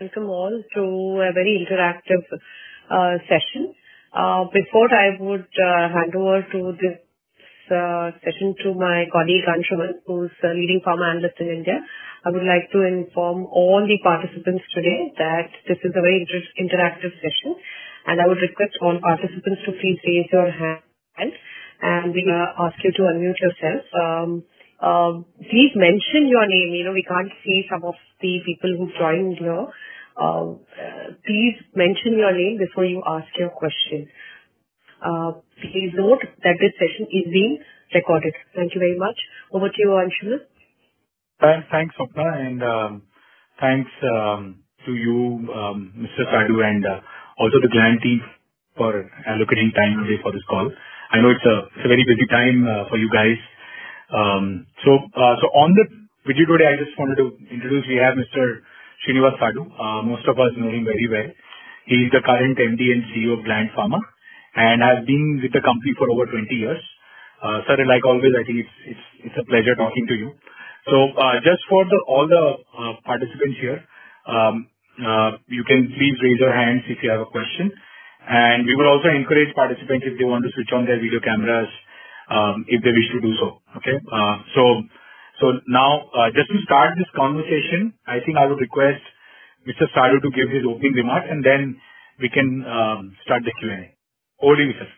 welcome all to a very interactive session. Before I would hand over to this session to my colleague Anshuman, who's a leading pharma analyst in India, I would like to inform all the participants today that this is a very interactive session, and I would request all participants to please raise your hand, and we ask you to unmute yourself. Please mention your name. We can't see some of the people who joined here. Please mention your name before you ask your question. Please note that this session is being recorded. Thank you very much. Over to you, Anshuman. Thanks, Swapna, and thanks to you, Mr. Sadu, and also the Gland team for allocating time today for this call. I know it's a very busy time for you guys. So on the video today, I just wanted to introduce, we have Mr. Srinivas Sadu. Most of us know him very well. He's the current MD and CEO of Gland Pharma and has been with the company for over 20 years. Sir, like always, I think it's a pleasure talking to you. So just for all the participants here, you can please raise your hands if you have a question. And we will also encourage participants if they want to switch on their video cameras if they wish to do so. Okay. So now, just to start this conversation, I think I would request Mr. Sadu to give his opening remarks, and then we can start the Q&A. Over to you, sir.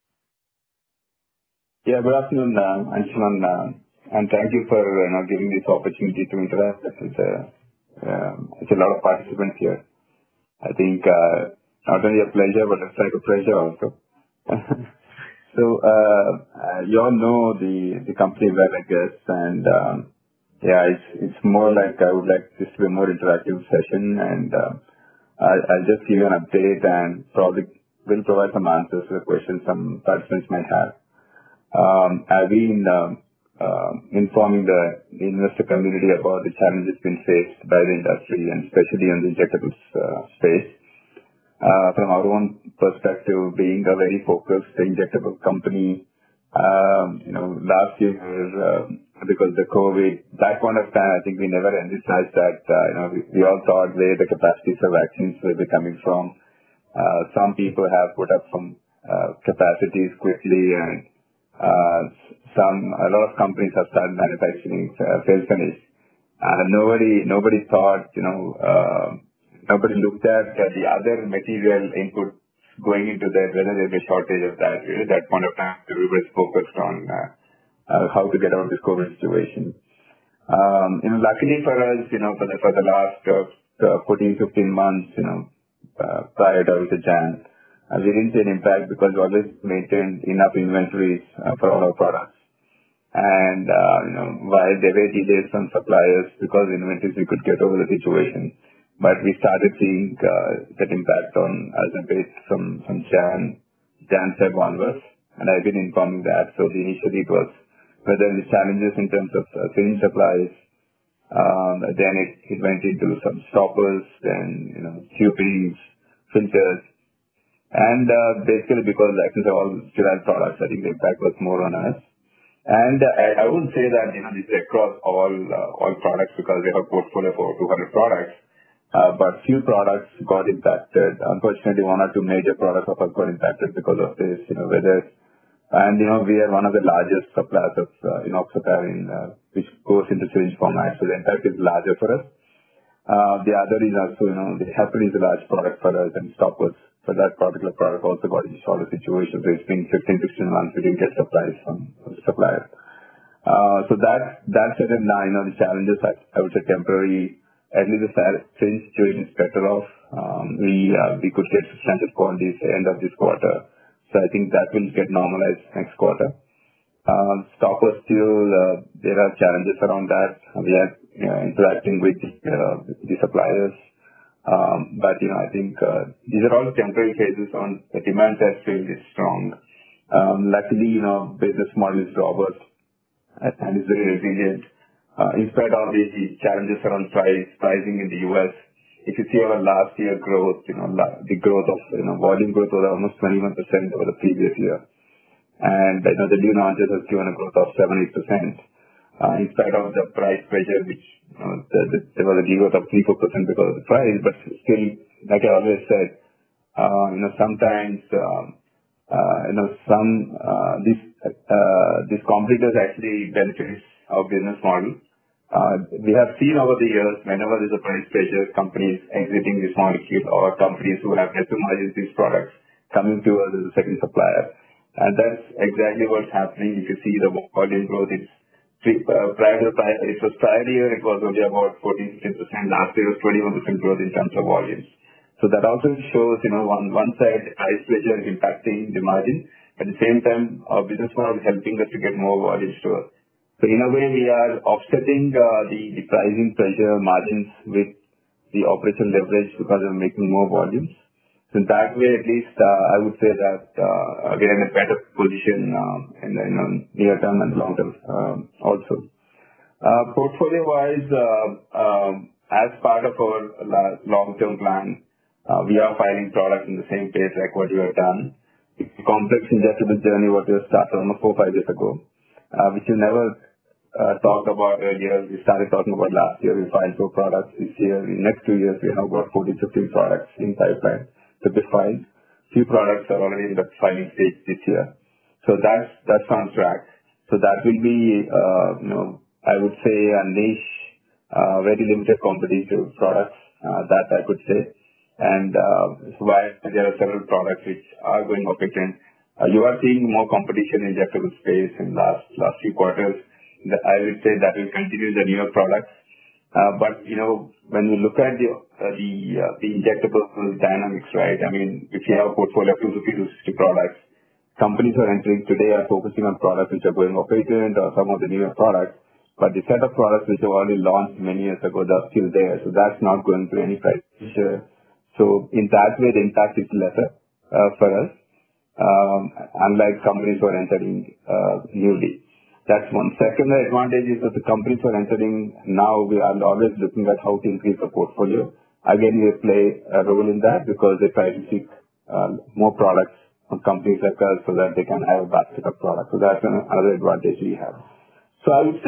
Yeah, good afternoon, Anshuman, and thank you for giving this opportunity to interact. It's a lot of participants here. I think not only a pleasure, but it's like a pleasure also. So, you all know the company well, I guess, and it's more like I would like this to be a more interactive session, and I'll just give you an update and probably will provide some answers to the questions some participants might have. I've been informing the investor community about the challenges being faced by the industry, and especially in the injectables space. From our own perspective, being a very focused injectable company, last year, because of the COVID, that point of time, I think we never envisaged that, we all thought where the capacities of vaccines will be coming from. Some people have put up some capacities quickly, and a lot of companies have started manufacturing fill finish. Nobody thought, nobody looked at the other material input going into that, whether there's a shortage of that. At that point of time, everybody's focused on how to get out of this COVID situation. Luckily for us, for the last 14, 15 months, prior to Jan, we didn't see an impact because we always maintained enough inventories for all our products. And, while there were delays from suppliers because inventories, we could get over the situation. But we started seeing that impact on us a bit from Jan, Feb onwards, and I've been informing that. So initially it was whether the challenges in terms of syringe supplies, then it went into some stoppers, then tubings, filters, and basically because vaccines are all sterile products, I think the impact was more on us. And I wouldn't say that this is across all products because we have a portfolio for 200 products. But few products got impacted. Unfortunately, one or two major products of us got impacted because of this, whether, and we are one of the largest suppliers of enoxaparin, which goes into syringe format, so the impact is larger for us. The other is also, the heparin is a large product for us, and stoppers for that particular product also got into shorter situation. So it's been 15, 16 months we didn't get supplies from the supplier. So that said, now, the challenges, I would say temporary. At least the syringe situation is better off. We could get substantial quantities at the end of this quarter. So I think that will get normalized next quarter. Stoppers still, there are challenges around that. We are interacting with the suppliers. But, I think these are all temporary phases on the demand side still is strong. Luckily, business model is robust and is very resilient. In spite of the challenges around pricing in the US, if you see our last year growth, the growth of, volume growth was almost 21% over the previous year. And, the new launches has given a growth of 7-8%. in spite of the price pressure, which there was a degrowth of 3-4% because of the price, but still, like I always said, sometimes these competitors actually benefit our business model. We have seen over the years, whenever there's a price pressure, companies exiting this molecule or companies who have customized these products coming to us as a second supplier. And that's exactly what's happening. You can see the volume growth. It was prior year, it was only about 14-15%. Last year was 21% growth in terms of volumes. So that also shows, on one side, price pressure is impacting the margin. At the same time, our business model is helping us to get more volumes to us. So in a way, we are offsetting the pricing pressure margins with the operational leverage because of making more volumes. So in that way, at least, I would say that we are in a better position in the near term and long term also. Portfolio-wise, as part of our long-term plan, we are filing products in the same pace like what we have done. It's a complex injectable journey what we started almost 4-5 years ago, which we never talked about earlier. We started talking about last year. We filed 4 products this year. In the next 2 years, we have got 14-15 products in pipeline to be filed. Few products are already in the filing stage this year. So that's on track. So that will be, I would say a niche, very limited competitive products, that I could say. And while there are several products which are going off patent, you are seeing more competition in injectable space in last few quarters. I would say that will continue the newer products. But, when we look at the injectable dynamics, right? I mean, if you have a portfolio of 250-260 products, companies who are entering today are focusing on products which are going off patent or some of the newer products. But the set of products which have already launched many years ago, they're still there. So that's not going through any price pressure. So in that way, the impact is lesser for us, unlike companies who are entering newly. That's one. Second advantage is that the companies who are entering now, we are always looking at how to increase the portfolio. Again, we play a role in that because they try to seek more products from companies like us so that they can have a basket of products. So that's another advantage we have. So I would say,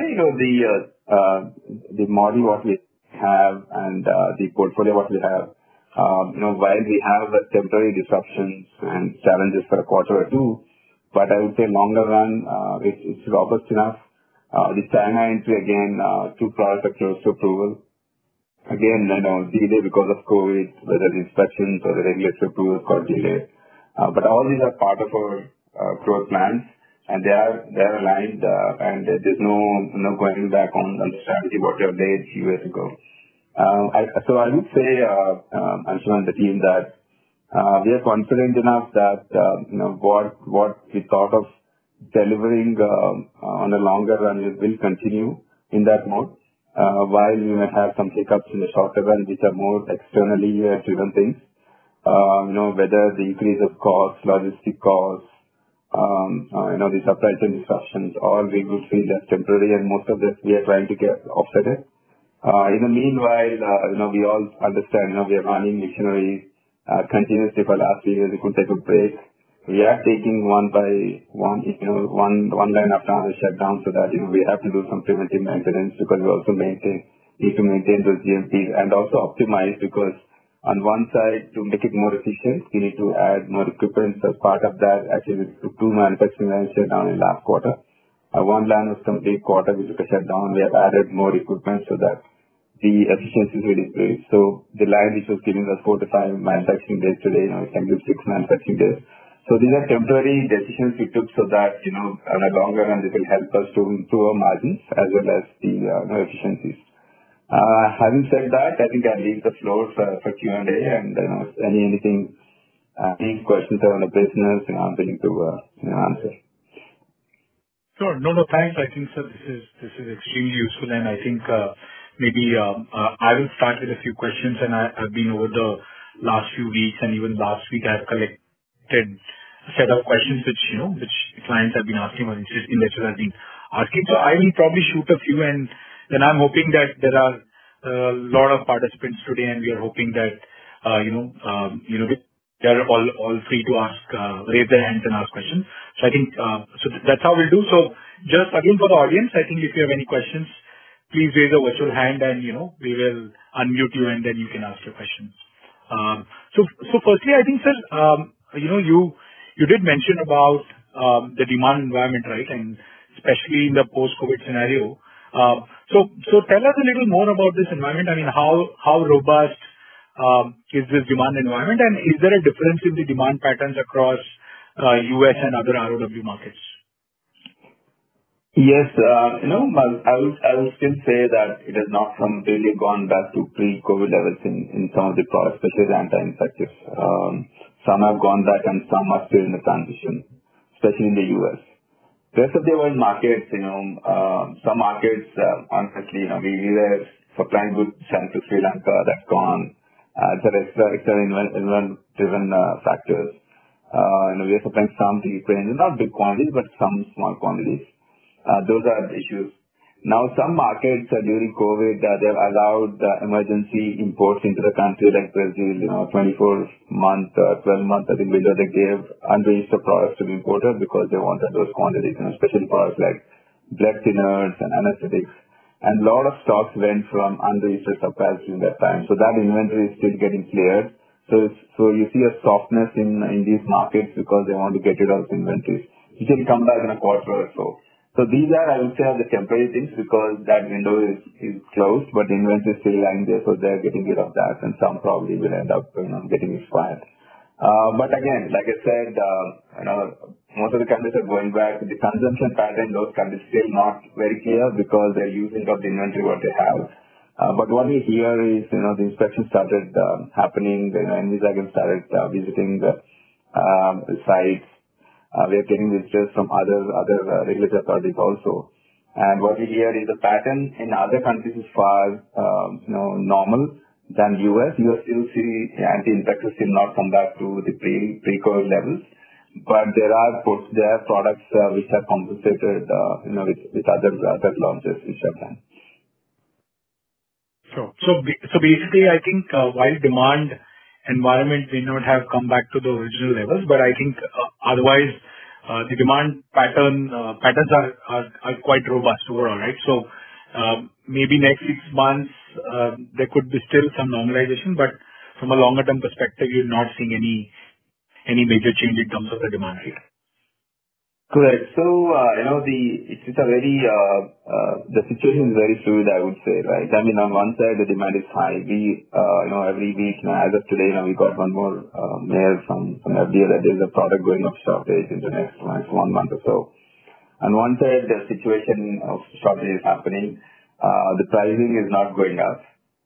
the model what we have and the portfolio what we have, while we have temporary disruptions and challenges for a quarter or two, but I would say longer run, it's robust enough. The China entry again, 2 products are close to approval. Again, delay because of COVID, whether the inspections or the regulatory approvals got delayed. But all these are part of our growth plans, and they are aligned, and there's no going back on the strategy what we have laid a few years ago. So I would say, Anshuman and the team, that we are confident enough that what we thought of delivering on a longer run will continue in that mode. While we may have some hiccups in the shorter run, which are more externally driven things, whether the increase of costs, logistic costs, the supply chain disruptions, all we would feel as temporary, and most of this we are trying to get offset it. In the meanwhile, we all understand, we are running machinery continuously for last few years. We could take a break. We are taking one by one, one line after another shutdown so that, we have to do some preventive maintenance because we also need to maintain those GMPs and also optimize, because on one side, to make it more efficient, we need to add more equipment. As part of that, actually, we took 2 manufacturing lines shut down in last quarter. One line was complete quarter, we took a shutdown. We have added more equipment so that the efficiency will increase. So the line which was giving us 4 to 5 manufacturing days today, it can give 6 manufacturing days. So these are temporary decisions we took so that, on a longer run, this will help us to improve our margins as well as the efficiencies. Having said that, I think I'll leave the floor for Q&A, and any questions around the business, I'm willing to answer. Sure. No, thanks. I think, sir, this is extremely useful, and I think maybe I will start with a few questions, and I've been over the last few weeks, and even last week I've collected a set of questions which clients have been asking, or investors have been asking. So I will probably shoot a few, and then I'm hoping that there are a lot of participants today, and we are hoping that they are all free to raise their hands and ask questions. So I think so that's how we'll do. So just again for the audience, I think if you have any questions, please raise a virtual hand and, we will unmute you and then you can ask your questions. So firstly, I think, sir, you did mention about the demand environment, right? And especially in the post-COVID scenario. So tell us a little more about this environment. I mean, how robust is this demand environment, and is there a difference in the demand patterns across US and other ROW markets? Yes, I would still say that it has not completely gone back to pre-COVID levels in some of the products, especially the anti-infectives. Some have gone back and some are still in the transition, especially in the US. Rest of the world markets, some markets, honestly, we were supplying goods to Sri Lanka, that's gone. It's event-driven factors. We are supplying some to Ukraine, not big quantities, but some small quantities. Those are the issues. Now, some markets during COVID, they've allowed emergency imports into the country, like Brazil, 24-month, 12-month, I think window they gave unregistered products to be imported because they wanted those quantities, especially products like blood thinners and anesthetics. And a lot of stocks went from unregistered suppliers during that time. So that inventory is still getting cleared. So you see a softness in these markets because they want to get rid of inventories. It will come back in a quarter or so. So these are, I would say, the temporary things because that window is closed, but the inventory is still lying there, so they're getting rid of that, and some probably will end up, getting expired. But again, like I said, most of the countries are going back. The consumption pattern in those countries still not very clear because they're using up the inventory what they have. But what we hear is, the inspections started happening. Envisage started visiting the sites. We are getting visitors from other regulatory authorities also. And what we hear is the pattern in other countries is far, normal than US. US still see anti-infectives still not come back to the pre-COVID levels. But there are products which are compensated, with other launches which are done. Sure. So basically, I think while demand environment may not have come back to the original levels, but I think otherwise the demand patterns are quite robust overall, right? So maybe next 6 months there could be still some normalization, but from a longer term perspective, you're not seeing any major change in terms of the demand, right? Correct. So, it's a very, the situation is very fluid, I would say, right? I mean, on one side, the demand is high. We, every week, as of today, we got one more mail from FDA that there's a product going off shortage in the next 1 month or so. On one side, the situation of shortage is happening. The pricing is not going up.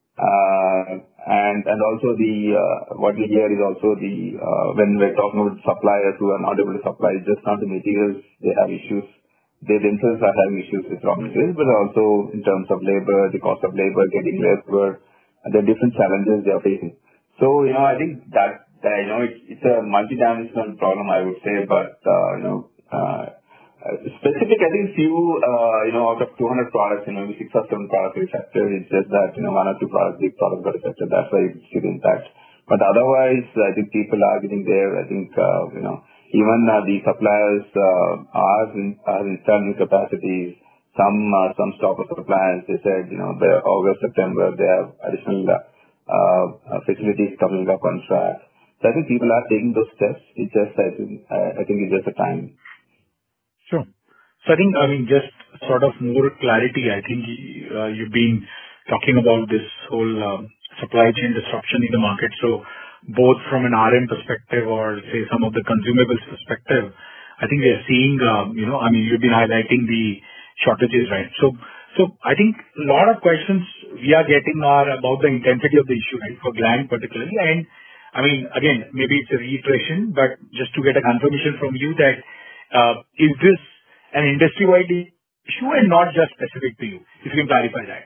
And also what we hear is also when we're talking about suppliers who are not able to supply, just not the materials, they have issues. They themselves are having issues with raw materials, but also in terms of labor, the cost of labor, getting labor, the different challenges they are facing. So, I think that, it's a multidimensional problem, I would say, but, specific, I think few, out of 200 products, maybe 6 or 7 products are affected. It's just that, 1 or 2 products, big products got affected. That's why it's still intact. But otherwise, I think people are getting there. I think, even the suppliers are installing capacities. Some stock of suppliers, they said, by August, September, they have additional facilities coming up on track. So I think people are taking those steps. It's just, I think it's just a time. Sure. So I think, just sort of more clarity, I think you've been talking about this whole supply chain disruption in the market. So both from an RM perspective or say some of the consumables perspective, I think we are seeing, you've been highlighting the shortages, right? So I think a lot of questions we are getting are about the intensity of the issue, right? For Gland particularly. And again, maybe it's a reiteration, but just to get a confirmation from you that is this an industry-wide issue and not just specific to you? If you can clarify that.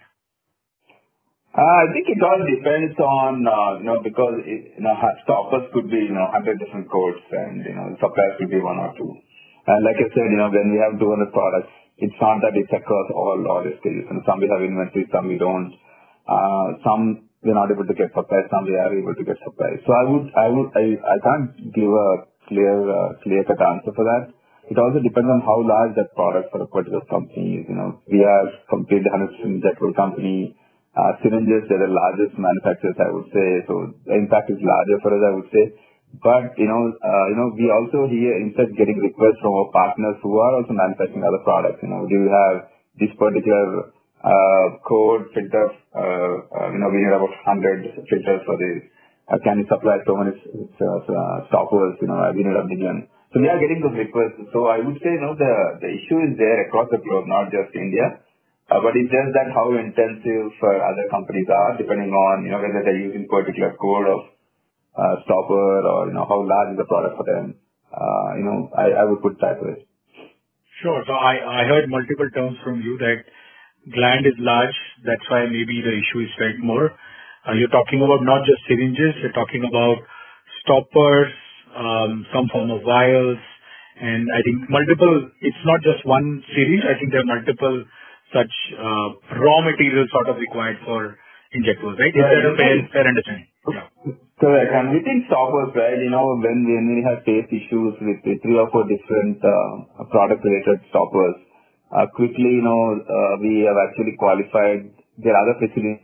I think it all depends on, because stoppers could be, 100 different codes and, suppliers could be 1 or 2. And like I said, when we have 200 products, it's not that it's across all the stages. Some we have inventory, some we don't. Some we're not able to get supplies, some we are able to get supplies. So I can't give a clear-cut answer for that. it also depends on how large that product for a particular company is. We are completely 100% injectable company. Syringes, they're the largest manufacturers, I would say. So the impact is larger for us, I would say. But, we also here instead getting requests from our partners who are also manufacturing other products. Do you have this particular code filter? We need about 100 filters for this. Can you supply so many stoppers? We need 1 million. So we are getting those requests. So I would say, the issue is there across the globe, not just India. But it's just that how intensive other companies are, depending on, whether they're using particular code of stopper or, how large is the product for them. I would put that way. Sure. So I heard multiple terms from you that gland is large. That's why maybe the issue is felt more. You're talking about not just syringes. You're talking about stoppers, some form of vials, and I think multiple. It's not just one syringe. I think there are multiple such raw materials sort of required for injectables, right? Is that a fair understanding? Yeah. Correct. And within stoppers, right, when we have faced issues with 3 or 4 different product-related stoppers, quickly, we have actually qualified. There are other facilities,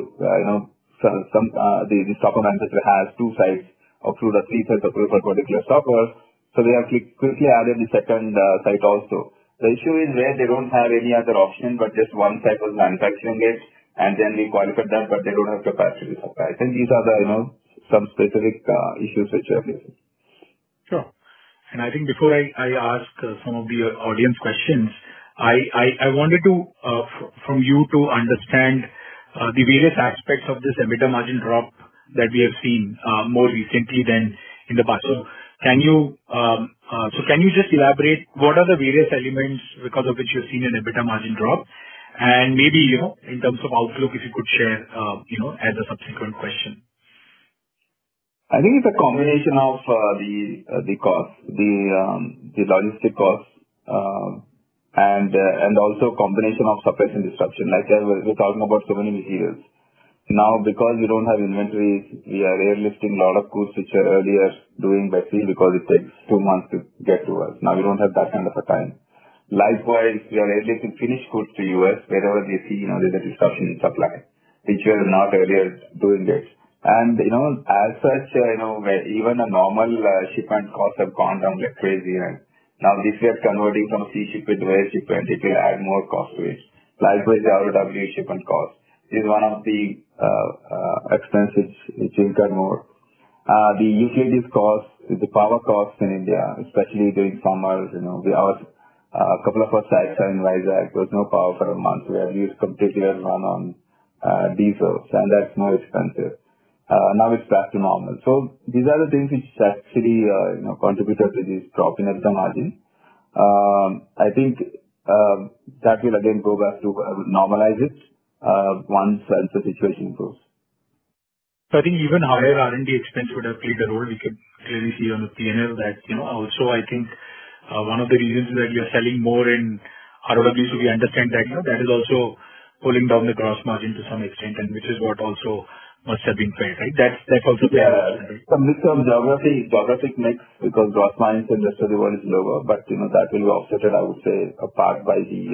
the stopper manufacturer has 2 sites approved or 3 sites approved for particular stoppers. So we have quickly added the second site also. The issue is where they don't have any other option, but just one site was manufacturing it, and then we qualified that, but they don't have capacity to supply. I think these are the, some specific issues which we are facing. Sure. And I think before I ask some of the audience questions, I wanted to, from you to understand the various aspects of this EBITDA margin drop that we have seen more recently than in the past. So can you just elaborate what are the various elements because of which you've seen an EBITDA margin drop? And maybe, in terms of outlook, if you could share, as a subsequent question. I think it's a combination of the cost, the logistic costs, and also combination of supply chain disruption. Like we're talking about so many materials. Now, because we don't have inventories, we are airlifting a lot of goods which are earlier doing by sea because it takes 2 months to get to us. Now we don't have that kind of a time. Likewise, we are airlifting finished goods to US wherever they see, there's a disruption in supply, which we were not earlier doing it. And, as such, even a normal shipment costs have gone down like crazy. And now this we are converting from sea shipment to air shipment, it will add more cost to it. Likewise, the ROW shipment cost is one of the expenses which incur more. The utilities costs, the power costs in India, especially during summers, a couple of our sites are in Vizag. There was no power for a month. We have used completely run on diesel, and that's more expensive. Now it's back to normal. So these are the things which actually contributed to this drop in EBITDA margin. I think that will again go back to normalize it once the situation improves. So I think even higher R&D expense would have played a role. We could clearly see on the P&L that, also I think one of the reasons that you're selling more in ROW, so we understand that, that is also pulling down the gross margin to some extent, and which is what also must have been felt, right? That's also a mix of geographic mix, because gross margin in the rest of the world is lower, but that will be offset, I would say, apart by the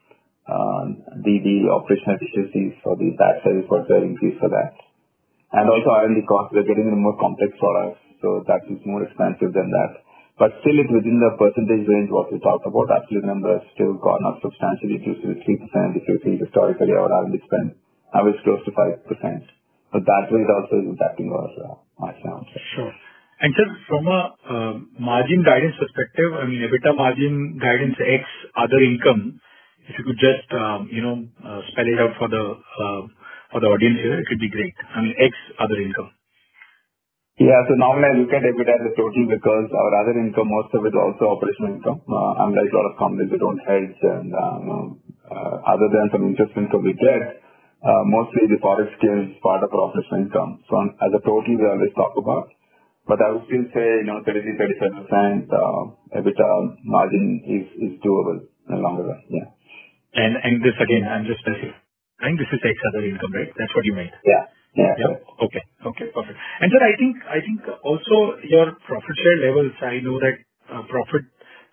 operational efficiencies for the tax service for the increase for that. And also R&D costs, we're getting into more complex products, so that is more expensive than that. But still it's within the percentage range what we talked about. Absolute numbers still gone up substantially. It used to be 3% if you see historically our R&D spend. Now it's close to 5%. So that way it also is impacting our margin. Sure. And sir, from a margin guidance perspective, I mean, EBITDA margin guidance X other income, if you could just, spell it out for the audience here, it would be great. I mean, X other income. Yeah, so normally I look at EBITDA as a total because our other income, most of it also operational income. Unlike a lot of companies, we don't hedge and, other than some interest income we get, mostly the forex gain is part of our operational income. So as a total, we always talk about. But I would still say, 33-35% EBITDA margin is doable in the longer run. Yeah. And this again, I'm just specifying, this is X other income, right? That's what you meant. Yeah. Yeah. Okay, perfect. And sir, I think also your profit share levels, I know that profit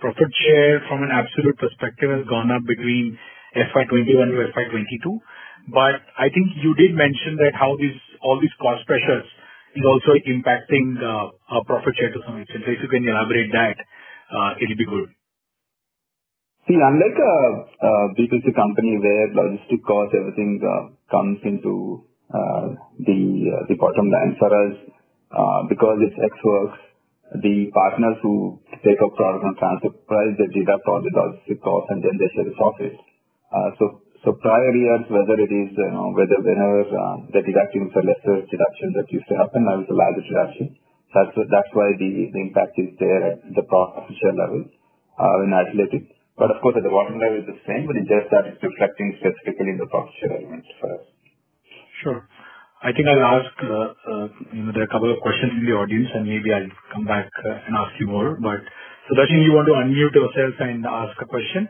profit share from an absolute perspective has gone up between FY21 to FY22. But I think you did mention that how all these cost pressures is also impacting our profit share to some extent. So if you can elaborate that, it'll be good. See, unlike a B2C company where logistic cost, everything comes into the bottom line, for us, because it's Xworks, the partners who take up product on transfer price, they deduct all the logistic costs and then they share the profit. So prior years, whether it is, whenever the deducting is a lesser deduction that used to happen, now it's a larger deduction. That's why the impact is there at the profit share level in isolated. But of course, at the bottom level is the same, but it's just that it's reflecting specifically in the profit share element for us. Sure. I think I'll ask, there are a couple of questions in the audience and maybe I'll come back and ask you more. But Sudarshan, you want to unmute yourself and ask a question?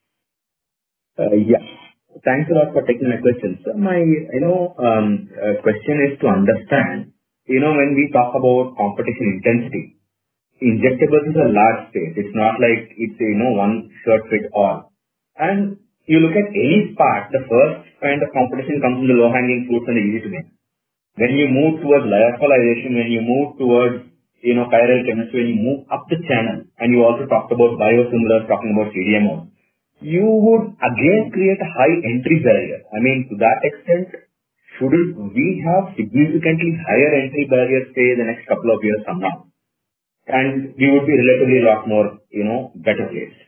Yeah. Thanks a lot for taking my question. So my, question is to understand, when we talk about competition intensity, injectables is a large space. It's not like it's, one shirt fit all. And you look at any part, the first kind of competition comes from the low-hanging fruits and the easy to make. When you move towards lyophilization, when you move towards, chiral chemistry, when you move up the channel, and you also talked about biosimilars, talking about CDMO, you would again create a high entry barrier. I mean, to that extent, shouldn't we have significantly higher entry barriers, say, the next couple of years from now? And we would be relatively a lot more, better placed.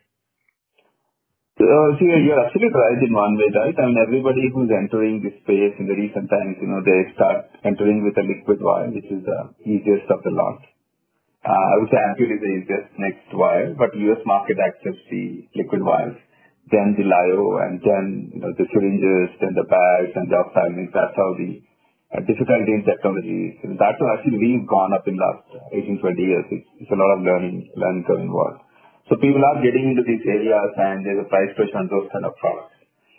See, you're absolutely right in one way, right? I mean, everybody who's entering this space in the recent times, they start entering with a liquid vial, which is the easiest of the lot. I would say Ampule is the easiest next vial, but US market accepts the liquid vials, then the lyo, and then, the syringes, then the bags, and the ophthalmics. That's how the difficulty in technology is. That's how actually we've gone up in the last 18, 20 years. It's a lot of learning curve involved. So people are getting into these areas and there's a price pressure on those kind of products.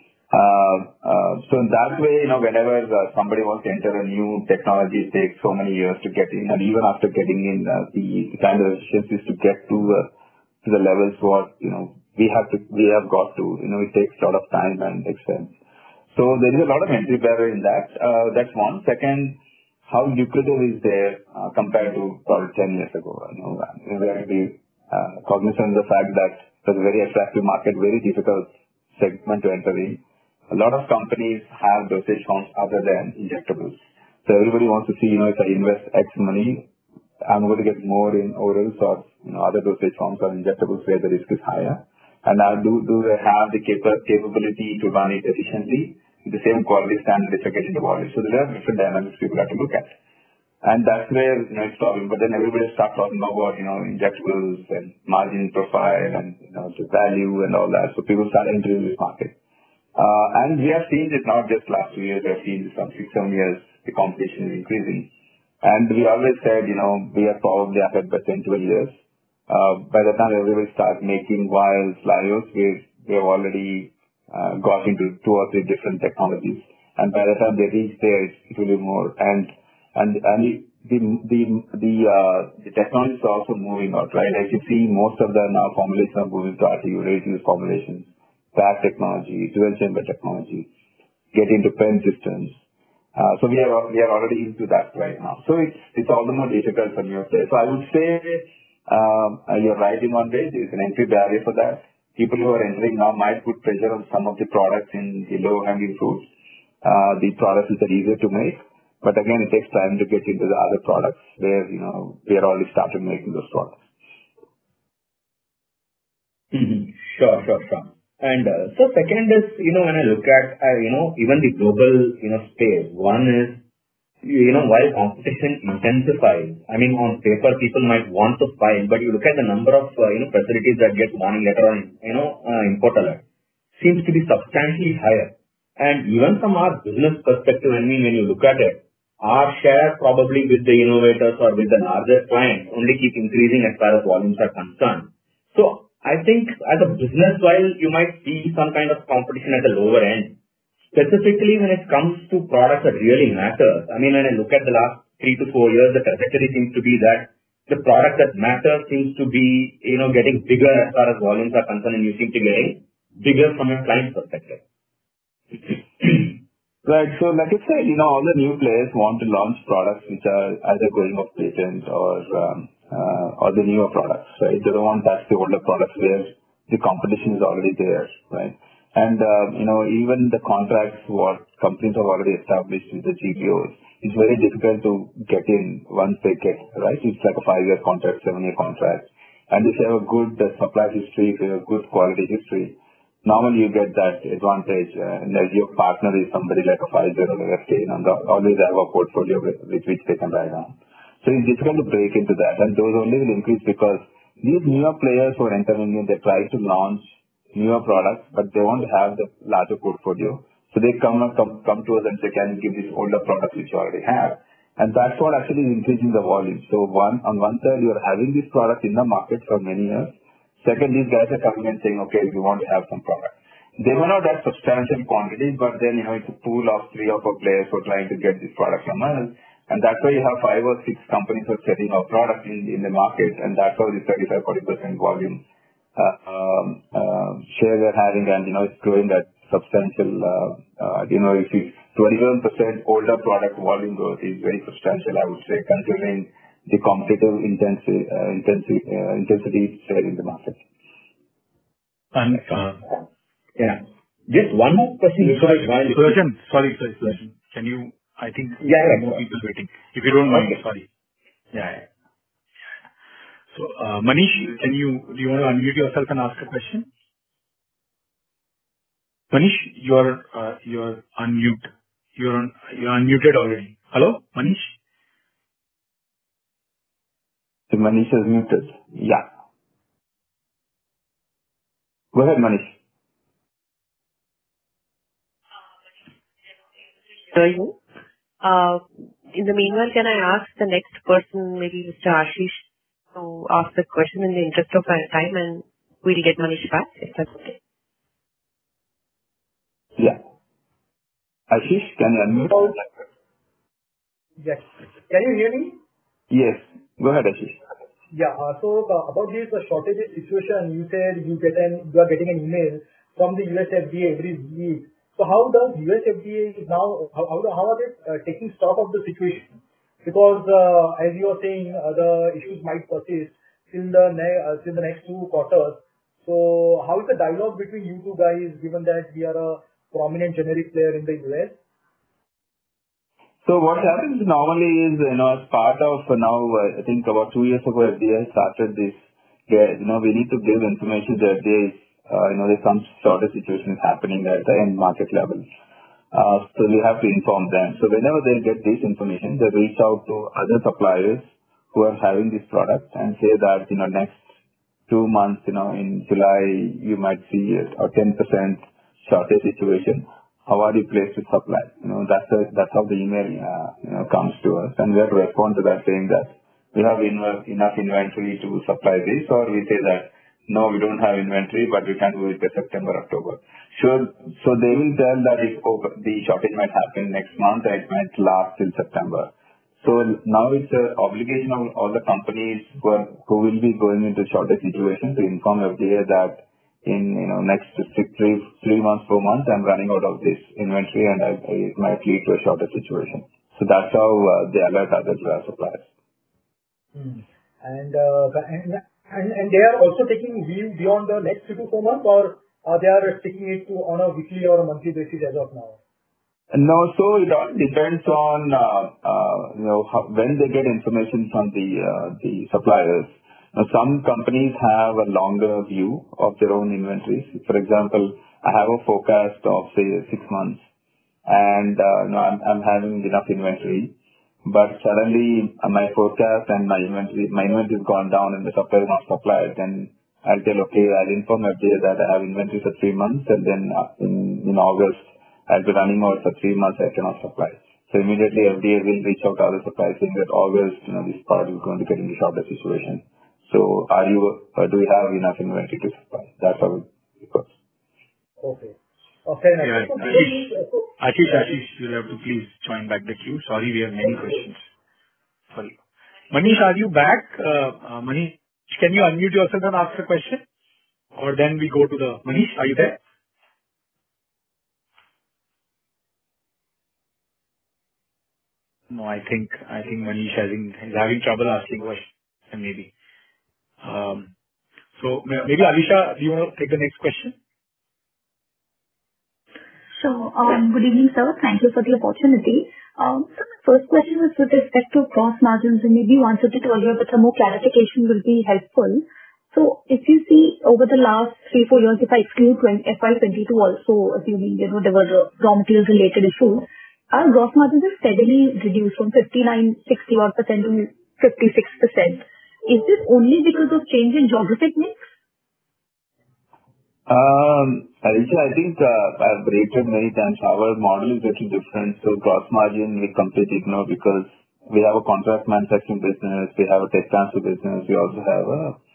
So in that way, whenever somebody wants to enter a new technology, it takes so many years to get in. And even after getting in, the kind of efficiencies to get to the levels what, we have got to, it takes a lot of time and expense. So there is a lot of entry barrier in that. That's one. Second, how lucrative is there compared to probably 10 years ago? We have to be cognizant of the fact that it's a very attractive market, very difficult segment to enter in. A lot of companies have dosage forms other than injectables. So everybody wants to see, if I invest X money, I'm going to get more in orals or other dosage forms or injectables where the risk is higher. And do they have the capability to run it efficiently with the same quality standard if I get into volume? So there are different dynamics people have to look at. And that's where, it's stopping. But then everybody starts talking about, injectables and margin profile and, the value and all that. So people start entering this market. And we have seen this not just last 2 years, we have seen this from 6-7 years, the competition is increasing. And we always said, we are probably ahead by 10-12 years. By the time everybody starts making vials, lyos, we have already got into 2 or 3 different technologies. And by the time they reach there, it will be more. And the technologies are also moving out, right? As you see, most of the now formulations are moving to RTU, ready-to-use formulations, PAC technology, dual chamber technology, get into pen systems. So we are already into that right now. So it's all the more difficult for new players. So I would say you're right in one way. There's an entry barrier for that. People who are entering now might put pressure on some of the products in the low-hanging fruits. The products which are easier to make. But again, it takes time to get into the other products where, we are already started making those products. Mm-hmm. Sure. And so second is, when I look at, even the global, space, one is, while competition intensifies, I mean, on paper, people might want to file, but you look at the number of, facilities that get warning letter on, import alert, seems to be substantially higher. And even from our business perspective, when you look at it, our share probably with the innovators or with the larger clients only keep increasing as far as volumes are concerned. So I think as a business, while you might see some kind of competition at the lower end, specifically when it comes to products that really matter. I mean, when I look at the last 3 to 4 years, the trajectory seems to be that the product that matters seems to be, getting bigger as far as volumes are concerned, and you seem to be getting bigger from a client perspective. Right. So like I said, all the new players want to launch products which are either going off patent or the newer products, right? They don't want to touch the older products where the competition is already there, right? And, even the contracts what companies have already established with the GPOs, it's very difficult to get in once they get, right? It's like a 5-year contract, 7-year contract. And if you have a good supply history, if you have a good quality history, normally you get that advantage. And as your partner is somebody like a Pfizer or a FDA, and they always have a portfolio with which they can ride on. So it's difficult to break into that. And those only will increase because these newer players who are entering in, they try to launch newer products, but they want to have the larger portfolio. So they come to us and say, can you give these older products which you already have? And that's what actually is increasing the volume. So on one side, you're having these products in the market for many years. Second, these guys are coming and saying, okay, we want to have some products. They may not have substantial quantities, but then, it's a pool of 3 or 4 players who are trying to get this product from us. And that's why you have 5 or 6 companies who are selling our product in the market. And that's how the 35-40% volume share they're having, and it's growing at substantial. If it's 27% older product volume growth is very substantial, I would say, considering the competitive intensity share in the market. And yeah, just one more question. Sorry. Can you? I think more people waiting. If you don't mind, sorry. Yeah. So, Manish, do you want to unmute yourself and ask a question? Manish, you're unmute. You're unmuted already. Hello, Manish? So Manish is muted. Yeah. Go ahead, Manish. In the meanwhile, can I ask the next person, maybe Mr. Ashish, to ask the question in the interest of our time, and we'll get Manish back, if that's okay. Yeah. Ashish, can you unmute? Yes. Can you hear me? Yes. Go ahead, Ashish. Yeah. So about this shortage situation, you said you are getting an email from the US FDA every week. So how does US FDA now, how are they taking stock of the situation? Because as you are saying, the issues might persist till the next 2 quarters. So how is the dialogue between you two guys, given that we are a prominent generic player in the US? So what happens normally is, as part of now, I think about 2 years ago, FDA started this. We need to give information to FDA. There's some sort of situation happening at the end market level. So we have to inform them. So whenever they get this information, they reach out to other suppliers who are having this product and say that, next 2 months, in July, you might see a 10% shortage situation. How are you placed with supply? That's how the email, comes to us. And we have to respond to that saying that we have enough inventory to supply this, or we say that, no, we don't have inventory, but we can do it by September, October. Sure. So they will tell that the shortage might happen next month and it might last till September. So now it's an obligation of all the companies who will be going into shortage situation to inform FDA that in next 3 months, 4 months, I'm running out of this inventory and it might lead to a shortage situation. So that's how they alert other suppliers. And they are also taking view beyond the next 3 to 4 months, or they are taking it on a weekly or a monthly basis as of now? No, so it all depends on when they get information from the suppliers. Now, some companies have a longer view of their own inventories. For example, I have a forecast of say 6 months, and I'm having enough inventory. But suddenly my forecast and my inventory has gone down and the supplier is not supplied, then I'll tell, okay, I'll inform FDA that I have inventory for 3 months, and then in August, I'll be running out for 3 months, I cannot supply. So immediately FDA will reach out to other suppliers saying that August, this product is going to get into shortage situation. So do we have enough inventory to supply? That's how it goes. Okay. Fair enough. Yeah, Ashish, you'll have to please join back the queue. Sorry, we have many questions. Sorry. Manish, are you back? Manish, can you unmute yourself and ask the question? Or then we go to the... Manish, are you there? No, I think Manish is having trouble asking question maybe. So maybe Alisha, do you want to take the next question? So, good evening, sir. Thank you for the opportunity. So my first question is with respect to gross margins, and maybe you answered it earlier, but some more clarification will be helpful. So if you see over the last 3-4 years, if I exclude FY22 also, assuming, there were raw materials related issues, our gross margins have steadily reduced from 59, 60% to 56%. Is this only because of change in geographic mix? Alisha, I think I've rated many times. Our model is little different. So gross margin we completely ignore because we have a contract manufacturing business, we have a tech transfer business, we also have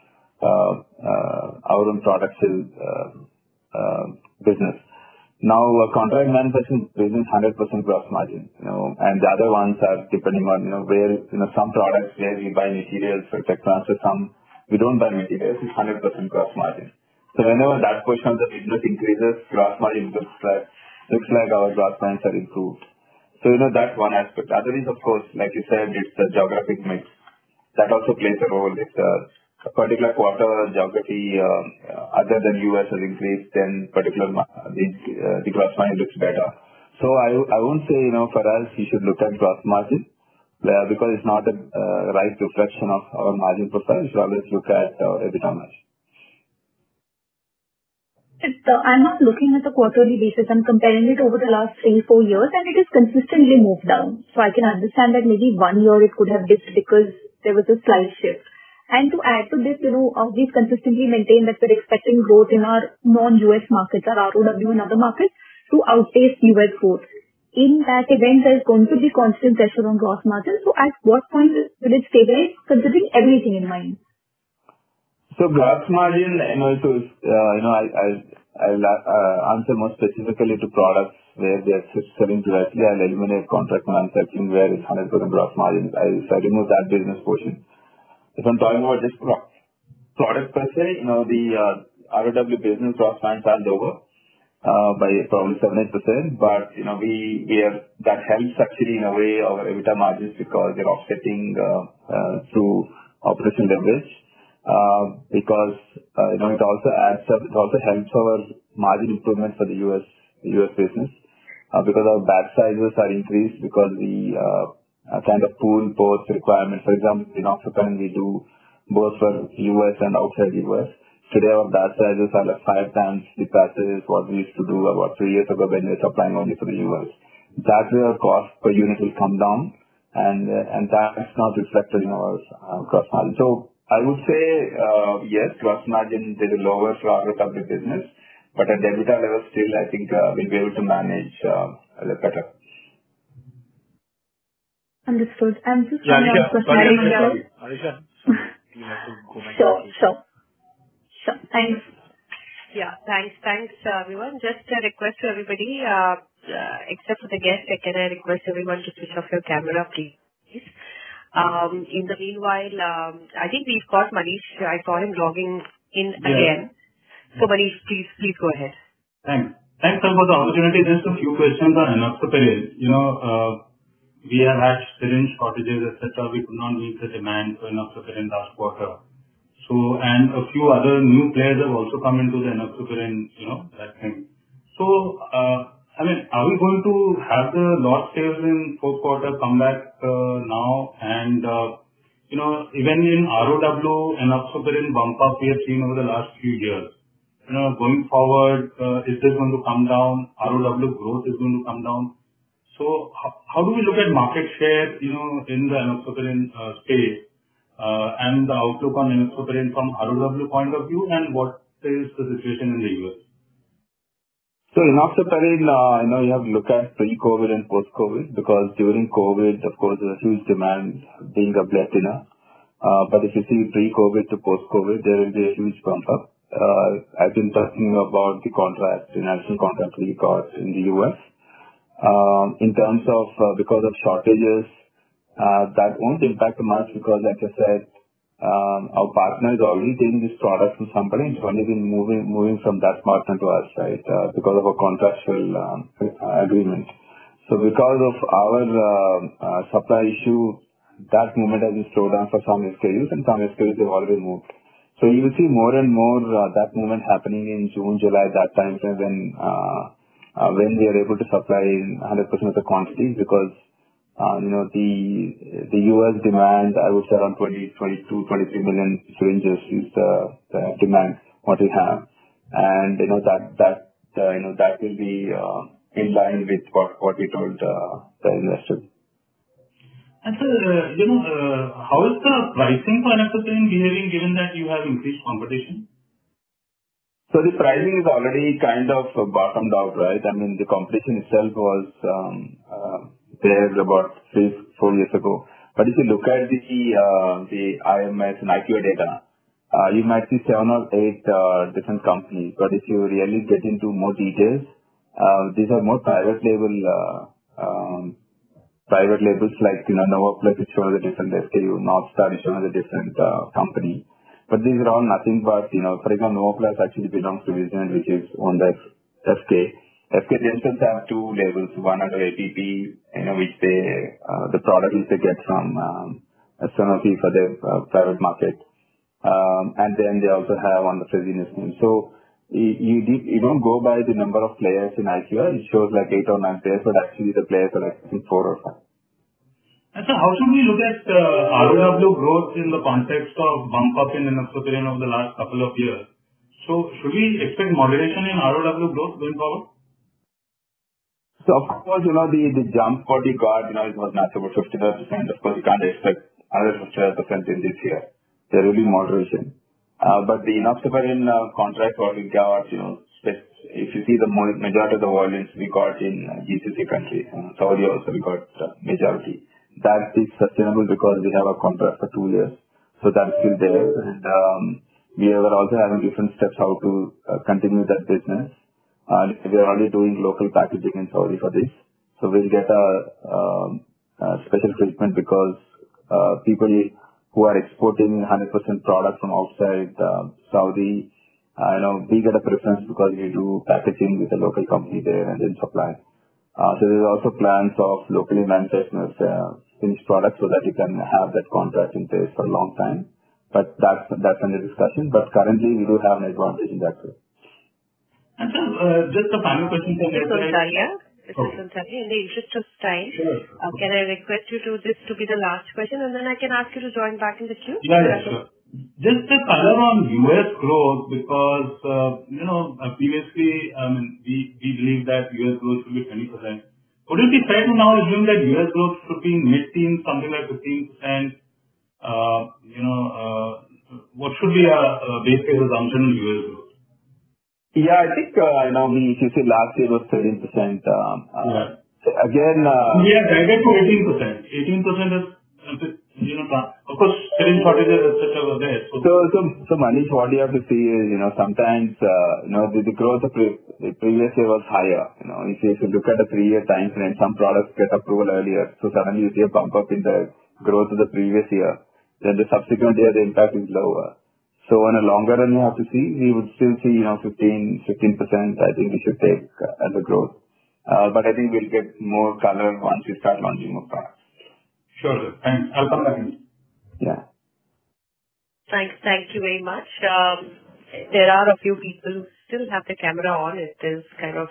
our own product sales business. Now, contract manufacturing business 100% gross margin, and the other ones are depending on where some products where we buy materials for tech transfer, some we don't buy materials. It's 100% gross margin. So whenever that portion of the business increases, gross margin looks like our gross margins are improved. So that's one aspect. Other is, of course, like you said, it's the geographic mix that also plays a role. If a particular quarter geography other than US has increased, then the gross margin looks better. So I won't say for us you should look at gross margin because it's not a right reflection of our margin profile. You should always look at EBITDA margin. I'm not looking at a quarterly basis. I'm comparing it over the last 3-4 years, and it has consistently moved down. So I can understand that maybe 1 year it could have dipped because there was a slight shift. And to add to this, we've consistently maintained that we're expecting growth in our non-US markets, our ROW and other markets, to outpace US growth. In that event, there's going to be constant pressure on gross margin. So at what point will it stabilize, considering everything in mind? So gross margin, I'll answer more specifically to products where they're selling directly. I'll eliminate contract manufacturing where it's 100% gross margin. I remove that business portion. If I'm talking about just product per se, the ROW business gross margins are lower by probably 7-8%, but that helps actually in a way our EBITDA margins because they're offsetting through operational leverage. Because it also adds up. It also helps our margin improvement for the US business because our batch sizes are increased because we kind of pool both requirements. For example, in Enoxaparin we do both for US and outside US. Today our batch sizes are like 5 times the batches what we used to do about 3 years ago when we were supplying only for the US. That way our cost per unit will come down, and that's not reflected in our gross margin. So I would say, yes, gross margin is lower for our ROW business, but at the EBITDA level still, I think we'll be able to manage a little better. Understood. And just one last question. Alisha, you have to go back. Sure. Thanks. Yeah, thanks everyone. Just a request to everybody, except for the guests, can I request everyone to switch off your camera, please? In the meanwhile, I think we've got Manish. I saw him logging in again. So Manish, please go ahead. Thanks for the opportunity. Just a few questions on Enoxaparin. We have had syringe shortages, etc. We could not meet the demand for Enoxaparin last quarter. So, and a few other new players have also come into the Enoxaparin, that thing. So, are we going to have the lost sales in fourth quarter come back now? And, even in ROW, Enoxaparin bump up we have seen over the last few years. Going forward, is this going to come down? ROW growth is going to come down. So, how do we look at market share, in the Enoxaparin space, and the outlook on Enoxaparin from ROW point of view, and what is the situation in the US? So Enoxaparin, you have to look at pre-COVID and post-COVID because during COVID, of course, there's a huge demand being a blood thinner. But if you see pre-COVID to post-COVID, there will be a huge bump up. I've been talking about the national contract we got in the US. In terms of, because of shortages, that won't impact much because, like I said, our partner is already taking this product from somebody. It's only been moving from that partner to us, right? Because of a contractual agreement. So because of our supply issue, that movement has been slowed down for some SKUs, and some SKUs have already moved. So you will see more and more that movement happening in June, July, that time frame when we are able to supply 100% of the quantities, because the US demand, I would say around 22, 23 million syringes is the demand what we have, and that will be in line with what we told the investors. And so, how is the pricing for enoxaparin behaving given that you have increased competition? So the pricing is already kind of bottomed out, right? I mean, the competition itself was there about 3-4 years ago. But if you look at the IMS and IQVIA data, you might see 7 or 8 different companies. But if you really get into more details, these are more private labels like, Novoplex is shown as a different SKU, Northstar is shown as a different company. But these are all nothing but, for example, Novoplex actually belongs to Vision, which is owned by FK. FK themselves have 2 labels, one under APP, which the product which they get from Sanofi for their private market. And then they also have on the Fresenius name. So you don't go by the number of players in IQVIA. It shows like 8 or 9 players, but actually the players are like 4 or 5. And so how should we look at ROW growth in the context of bump up in enoxaparin over the last couple of years? So should we expect moderation in ROW growth going forward? So of course, the jump what we got, it was not about 55%. Of course, you can't expect another 55% in this year. There will be moderation. But the enoxaparin contract what we got, if you see the majority of the volumes we got in GCC countries, Saudi also we got majority. That is sustainable because we have a contract for 2 years. So that's still there. And we are also having different steps how to continue that business. We are already doing local packaging in Saudi for this. So we'll get a special treatment because people who are exporting 100% product from outside Saudi, we get a preference because we do packaging with a local company there and then supply. So there's also plans of locally manufactured finished products so that you can have that contract in place for a long time. But that's under discussion. But currently we do have an advantage in that way. And so, just a final question from Mr. Sontalia, in the interest of time, can I request you to this to be the last question, and then I can ask you to join back in the queue? Yeah, sure. Just a color on US growth because, previously, we believe that US growth should be 20%. Would it be fair to now assume that US growth should be mid-teens, something like 15%? What should be a base case assumption on US growth? Yeah, I think, if you see last year was 13%. Again, we are guided to 18%. 18% is, of course, syringe shortages, etc. were there. So Manish, what you have to see is, sometimes, the growth of the previous year was higher. If you look at a 3-year time frame, some products get approval earlier. So suddenly you see a bump up in the growth of the previous year. Then the subsequent year, the impact is lower. So on a longer run, you have to see, we would still see, 15%, I think we should take as a growth. But I think we'll get more color once we start launching more products. Sure. Thanks. I'll come back in. Yeah. Thanks. Thank you very much. There are a few people who still have the camera on. It is kind of,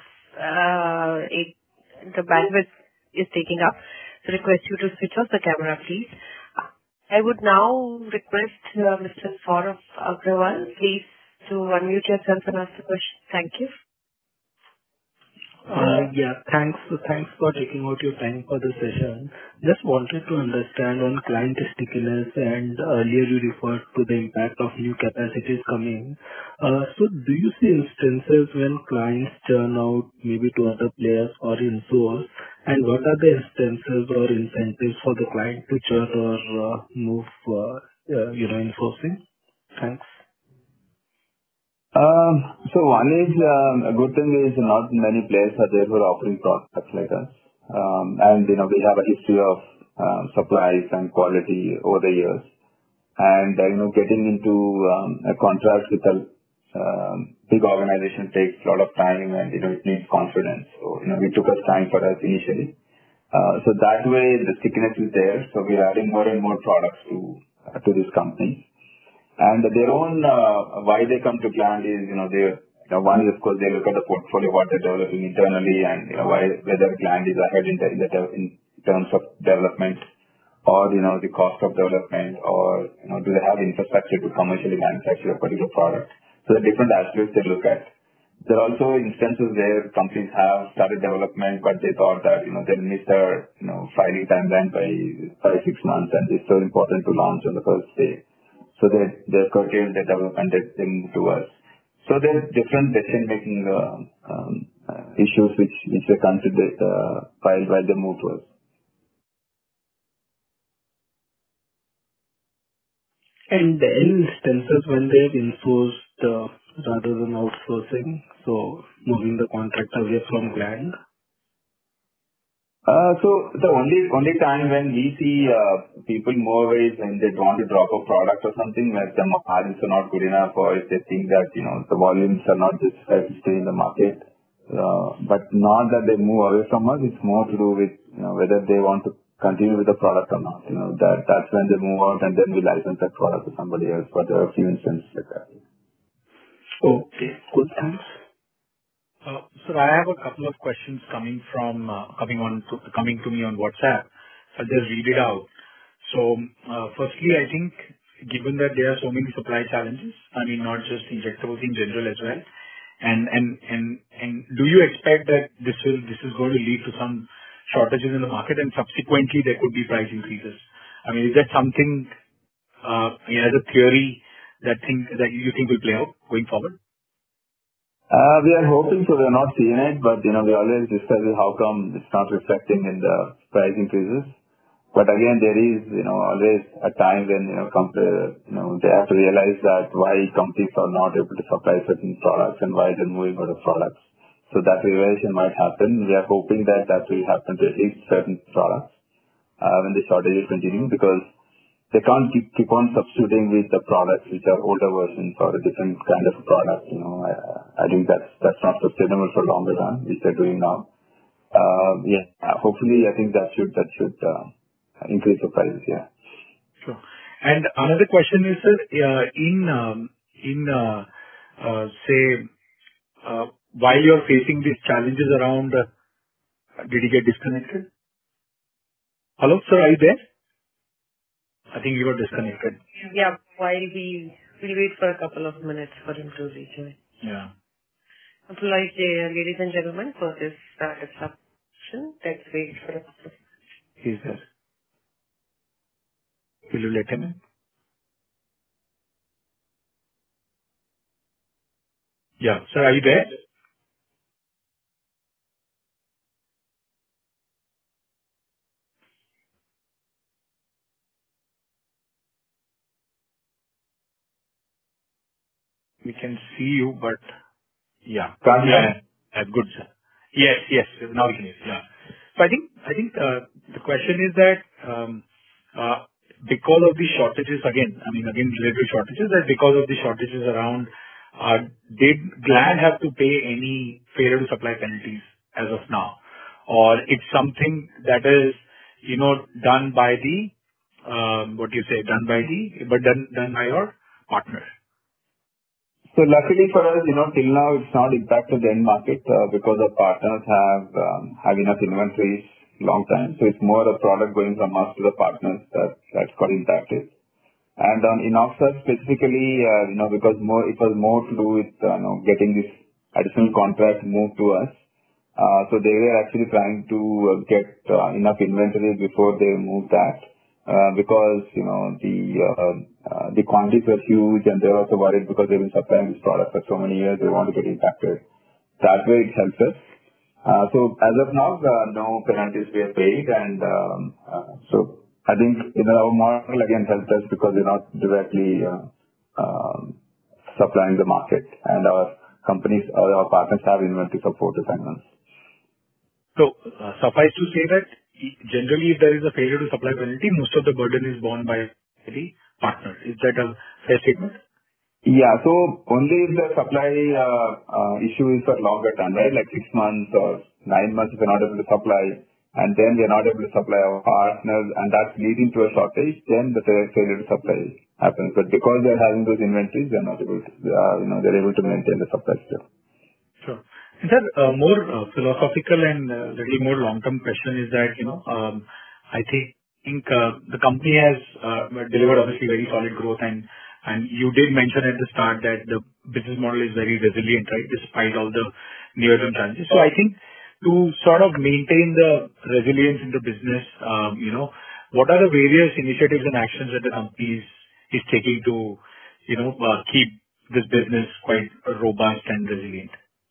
the bandwidth is taking up. So request you to switch off the camera, please. I would now request Mr. Saurav Agrawal, please, to unmute yourself and ask the question. Thank you. Thanks for taking out your time for the session. Just wanted to understand on client stickiness, and earlier you referred to the impact of new capacities coming. So do you see instances when clients churn out maybe to other players or in-source, and what are the instances or incentives for the client to churn or move, in-sourcing? Thanks. So one is, a good thing is not many players are there who are offering products like us. And, we have a history of supplies and quality over the years. And, getting into a contract with a big organization takes a lot of time and, it needs confidence. So, it took us time for us initially. So that way the stickiness is there. So we're adding more and more products to this company. And their own, why they come to Gland is, one is of course they look at the portfolio, what they're developing internally and, whether Gland is ahead in terms of development or, the cost of development or, do they have infrastructure to commercially manufacture a particular product. So the different aspects they look at. There are also instances where companies have started development, but they thought that, they'll miss their, filing timeline by 5-6 months and it's so important to launch on the first day. So they curtail their development, they move to us. So there are different decision-making issues which they consider while they move to us. And any instances when they've insourced rather than outsourcing, so moving the contract away from Gland? So the only time when we see people move away is when they want to drop a product or something, where the margins are not good enough, or if they think that the volumes are not justified to stay in the market. But not that they move away from us. It's more to do with whether they want to continue with the product or not. That's when they move out, and then we license that product to somebody else. But there are a few instances like that. Okay, good. Thanks. Sir, I have a couple of questions coming to me on WhatsApp. I'll just read it out. So, firstly, I think given that there are so many supply challenges, not just injectables in general as well, and do you expect that this is going to lead to some shortages in the market and subsequently there could be price increases? Is that something as a theory that you think will play out going forward? We are hoping so. We are not seeing it, but we always discuss how come it's not reflecting in the price increases. But again, there is always a time when they have to realize that why companies are not able to supply certain products and why they're moving out of products. So that realization might happen. We are hoping that will happen to at least certain products when the shortages continue, because they can't keep on substituting with the products which are older versions or a different kind of product. I think that's not sustainable for longer run, which they're doing now. Hopefully, I think that should increase the prices. Yeah. Sure. And another question is, sir, while you're facing these challenges around, did you get disconnected? Hello, sir, are you there? I think you got disconnected. Yeah, while we'll wait for a couple of minutes for him to rejoin. Yeah. Apologize, ladies and gentlemen, for this disruption. Let's wait for a couple of minutes. He's there. Will you let him in? Yeah. Sir, are you there? We can see you, but yeah. That's good, sir. Yes. Now we can hear you. Yeah. So I think the question is that because of the shortages, again related to shortages, that because of the shortages around, did Gland have to pay any failure to supply penalties as of now, or it's something that is done by done by your partner? So luckily for us, till now it's not impacted the end market because our partners have enough inventories long time. So it's more a product going from us to the partners that's got impacted. And on Enoxa specifically, because it was more to do with getting this additional contract moved to us. So they were actually trying to get enough inventory before they moved that. Because the quantities were huge and they're also worried because they've been supplying this product for so many years, they want to get impacted. That way it helps us. So as of now, no penalties were paid, and so I think our model again helped us because we're not directly supplying the market, and our partners have inventory for 4 to 5 months. So suffice to say that generally, if there is a failure to supply penalty, most of the burden is borne by the partner. Is that a fair statement? Yeah. So only if the supply issue is for longer term, right? Like 6 months or 9 months if we're not able to supply, and then we're not able to supply our partners, and that's leading to a shortage, then the failure to supply happens. But because they're having those inventories, they're not able to, they're able to maintain the supply still. Sure. And sir, more philosophical and little more long-term question is that, I think the company has delivered obviously very solid growth, and you did mention at the start that the business model is very resilient, right, despite all the near-term challenges. So I think to sort of maintain the resilience in the business, what are the various initiatives and actions that the company is taking to, keep this business quite robust and resilient?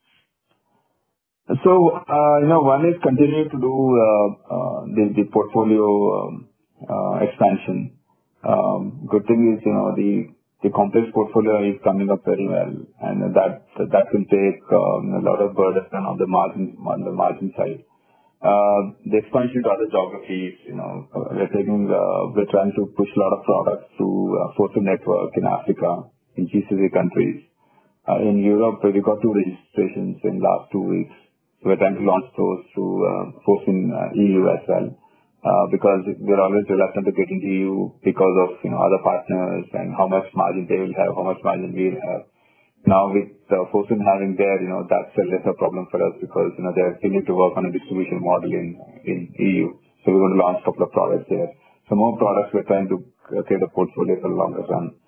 So, one is continue to do the portfolio expansion. Good thing is, the complex portfolio is coming up very well, and that will take a lot of burden on the margin side. The expansion to other geographies, we're trying to push a lot of products through Fosun network in Africa, in GCC countries. In Europe, we got 2 registrations in last 2 weeks. So we're trying to launch those through Fosun EU as well. Because we're always reluctant to get into EU because of, other partners and how much margin they will have, how much margin we'll have. Now with Fosun having there, that's a lesser problem for us because, they're continuing to work on a distribution model in EU. So we're going to launch a couple of products there. So more products we're trying to create a portfolio for the longer run.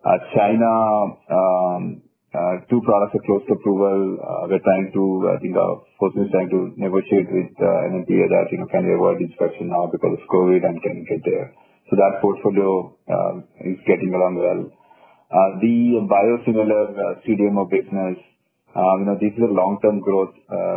China, 2 products are close to approval. We're trying to, Fosun is trying to negotiate with NMPA that, can we avoid inspection now because of COVID and can get there. So that portfolio is getting along well. The biosimilar CDMO business, this is a long-term growth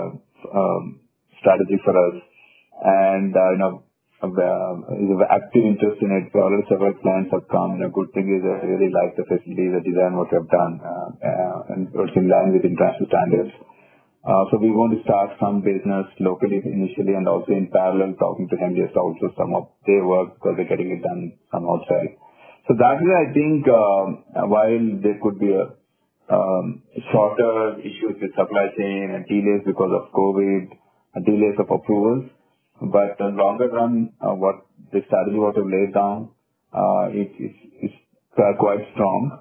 strategy for us. And, there's active interest in it. Already several clients have come. The good thing is I really like the facility, the design, what we have done, and it's in line with international standards. So we want to start some business locally initially and also in parallel talking to Hemgest also some of their work because they're getting it done from outside. So that way I think while there could be a shorter issues with supply chain and delays because of COVID, delays of approvals, but in the longer run, what the strategy what we've laid down, is quite strong.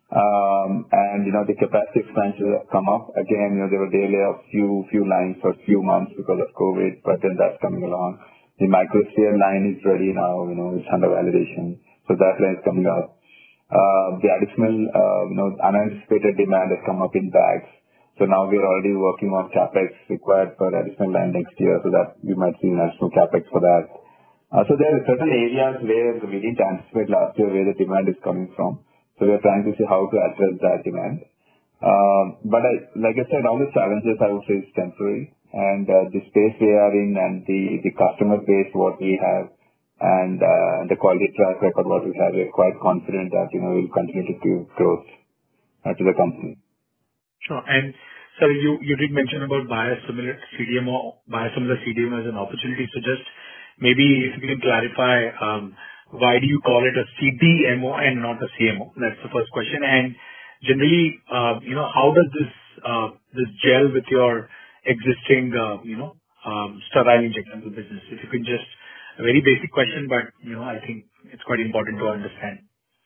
And, the capacity expansions have come up. Again, there were delay of few lines for few months because of COVID, but then that's coming along. The microsphere line is ready now, it's under validation. So that line is coming up. The additional, unanticipated demand has come up in bags. So now we are already working on capex required for additional line next year, so that we might see national capex for that. So there are certain areas where we didn't anticipate last year where the demand is coming from. So we are trying to see how to address that demand. But like I said, all the challenges I would say is temporary, and the space we are in and the customer base what we have and the quality track record what we have, we're quite confident that we'll continue to give growth to the company. Sure. And sir, you did mention about biosimilar CDMO as an opportunity. So just maybe if you can clarify, why do you call it a CDMO and not a CMO? That's the first question. And generally, how does this gel with your existing, sterile injectable business? If you can just, a very basic question, but, I think it's quite important to understand.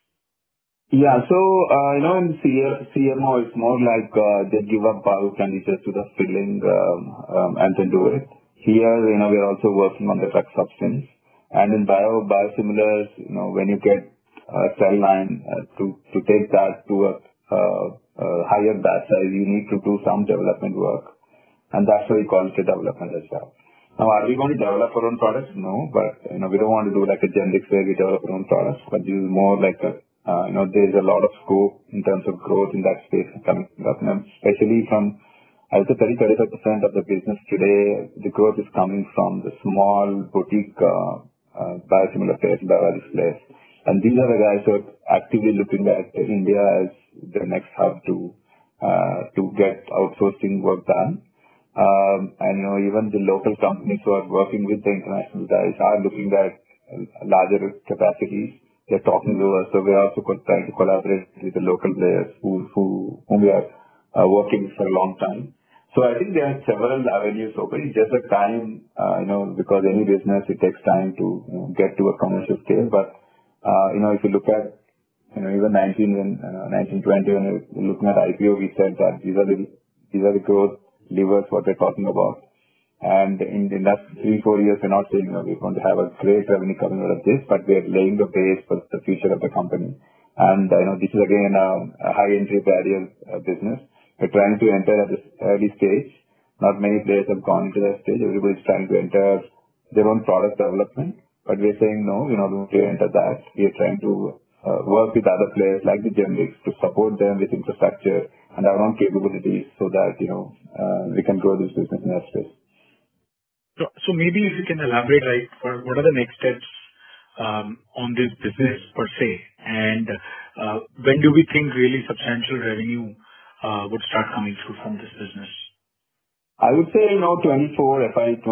Yeah. So, in CMO, it's more like they give up bulk and it's just to the filling and then do it. Here, we're also working on the drug substance. And in biosimilars, when you get a cell line to take that to a higher batch size, you need to do some development work. And that's why we call it a development as well. Now, are we going to develop our own products? No, but, we don't want to do like a generic where we develop our own products, but this is more like there's a lot of scope in terms of growth in that space coming up, especially from, I would say 30-35% of the business today, the growth is coming from the small boutique biosimilar players, biologics players. And these are the guys who are actively looking at India as the next hub to get outsourcing work done. And even the local companies who are working with the international guys are looking at larger capacities. They're talking to us, so we're also trying to collaborate with the local players whom we are working for a long time. So I think there are several avenues open. It's just a time, because any business, it takes time to get to a commercial scale. But, if you look at, even 1920, when we're looking at IPO, we said that these are the growth levers what we're talking about. And in the last 3-4 years, we're not saying we're going to have a great revenue coming out of this, but we're laying the base for the future of the company. And this is again a high entry barrier business. We're trying to enter at this early stage. Not many players have gone into that stage. Everybody's trying to enter their own product development, but we're saying no, we're not going to enter that. We're trying to work with other players like the generics to support them with infrastructure and our own capabilities so that we can grow this business in that space. So maybe if you can elaborate, what are the next steps on this business per se, and when do we think really substantial revenue would start coming through from this business? I would say, FY 24,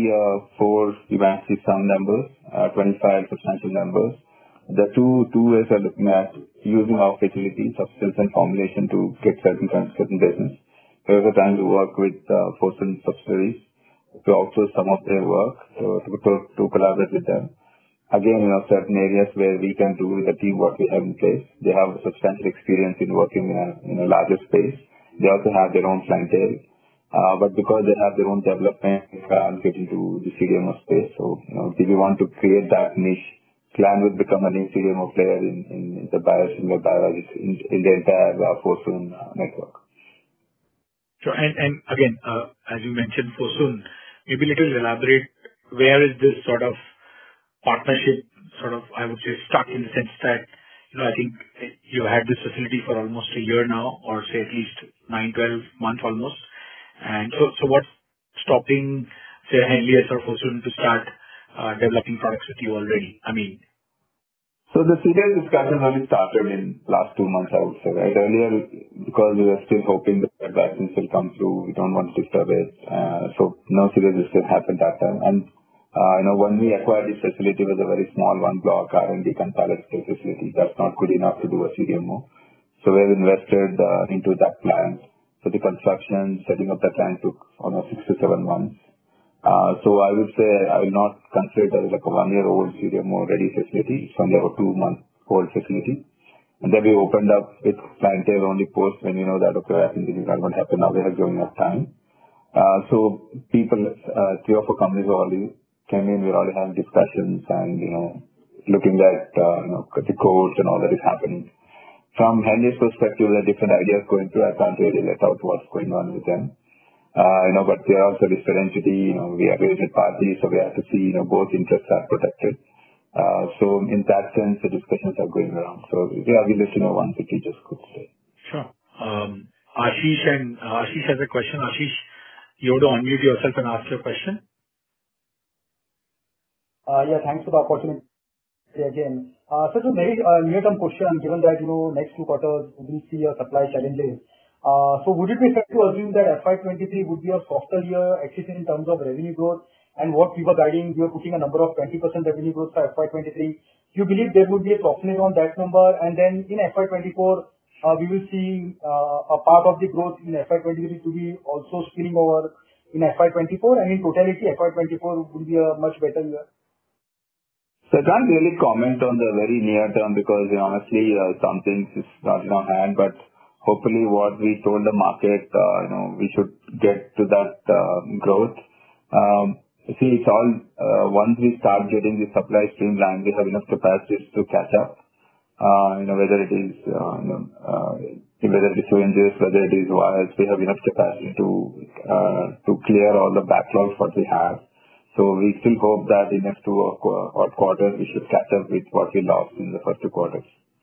we might see some numbers, 25 substantial numbers. The two ways are looking at using our facilities, substance and formulation to get certain business. There was a time to work with Fosun subsidiaries to outsource some of their work, to collaborate with them. Again, certain areas where we can do with the team what we have in place. They have substantial experience in working in a larger space. They also have their own clientele. But because they have their own development, they can't get into the CDMO space. So, if we want to create that niche, Gland will become a new CDMO player in the biosimilar biologics in the entire Fosun network. Sure. And again, as you mentioned, Fosun, maybe little elaborate, where is this sort of partnership I would say, stuck in the sense that, I think you had this facility for almost a year now, or say at least 9-12 months almost. And so what's stopping, say, Henlius or Fosun to start developing products with you already? So the serious discussion only started in last 2 months, I would say, right? Earlier, because we were still hoping that vaccines will come through, we don't want to disturb it. So no serious discussion happened that time. And, when we acquired this facility, it was a very small one block R&D pilot scale facility. That's not good enough to do a CDMO. So we've invested into that plant. So the construction, setting up the plant took almost 6 to 7 months. So I would say I will not consider it as like a 1-year-old CDMO ready facility. It's only a 2-month-old facility. And then we opened up with clientele only post when we know that, okay, I think this is not going to happen now. We have given enough time. So people, 3 or 4 companies already came in. We're already having discussions and, looking at, the codes and all that is happening. From Henlius perspective, there are different ideas going through. I can't really let out what's going on with them. But they are also listed entity, we are related parties, so we have to see, both interests are protected. So in that sense, the discussions are going around. So yeah, we'll let you know once it reaches good state. Sure. Ashish has a question. Ashish, you have to unmute yourself and ask your question. Yeah, thanks for the opportunity again. So it's a very near-term question, given that, next 2 quarters we will see a supply challenges. So would it be fair to assume that FY23 would be a softer year, at least in terms of revenue growth? And what we were guiding, we were putting a number of 20% revenue growth for FY23. Do you believe there would be a softening on that number? And then in FY24, we will see a part of the growth in FY23 to be also spilling over in FY24, and in totality, FY24 will be a much better year. So I can't really comment on the very near term because honestly, some things is not in our hand, but hopefully what we told the market, we should get to that growth. See, it's all, once we start getting the supply streamlined, we have enough capacities to catch up. Whether it is, whether it is syringes, whether it is vials, we have enough capacity to clear all the backlogs what we have. So we still hope that in next 2 quarters, we should catch up with what we lost in the first 2 quarters.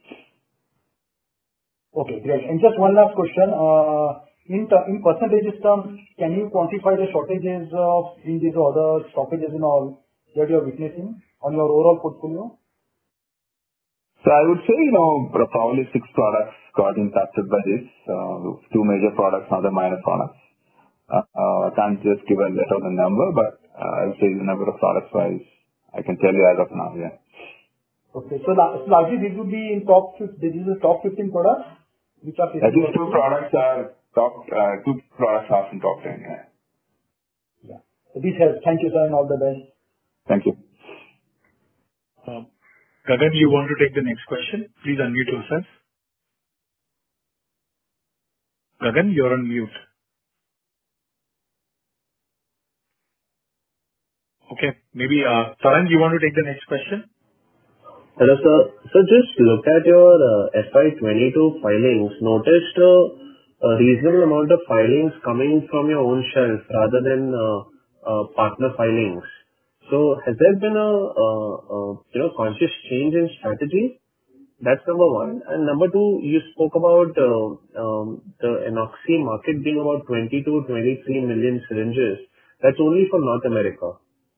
Okay, great. And just one last question. In percentages terms, can you quantify the shortages of syringes or other stoppages and all that you are witnessing on your overall portfolio? So I would say, probably 6 products got impacted by this. 2 major products, other minor products. I can't just give a letter on the number, but I would say the number of products wise, I can tell you as of now, yeah. Okay. So largely these would be in top 15 products, which are I think two products are in top 10, yeah. Yeah. So this helps. Thank you, sir, and all the best. Thank you. Gagan, you want to take the next question? Please unmute yourself. Gagan, you're on mute. Okay. Maybe, Tarang, you want to take the next question? Hello, sir. So just look at your FY22 filings. Noticed a reasonable amount of filings coming from your own shelf rather than partner filings. So has there been a conscious change in strategy? That's number one. And number two, you spoke about the enoxi market being about 20 to 23 million syringes. That's only for North America.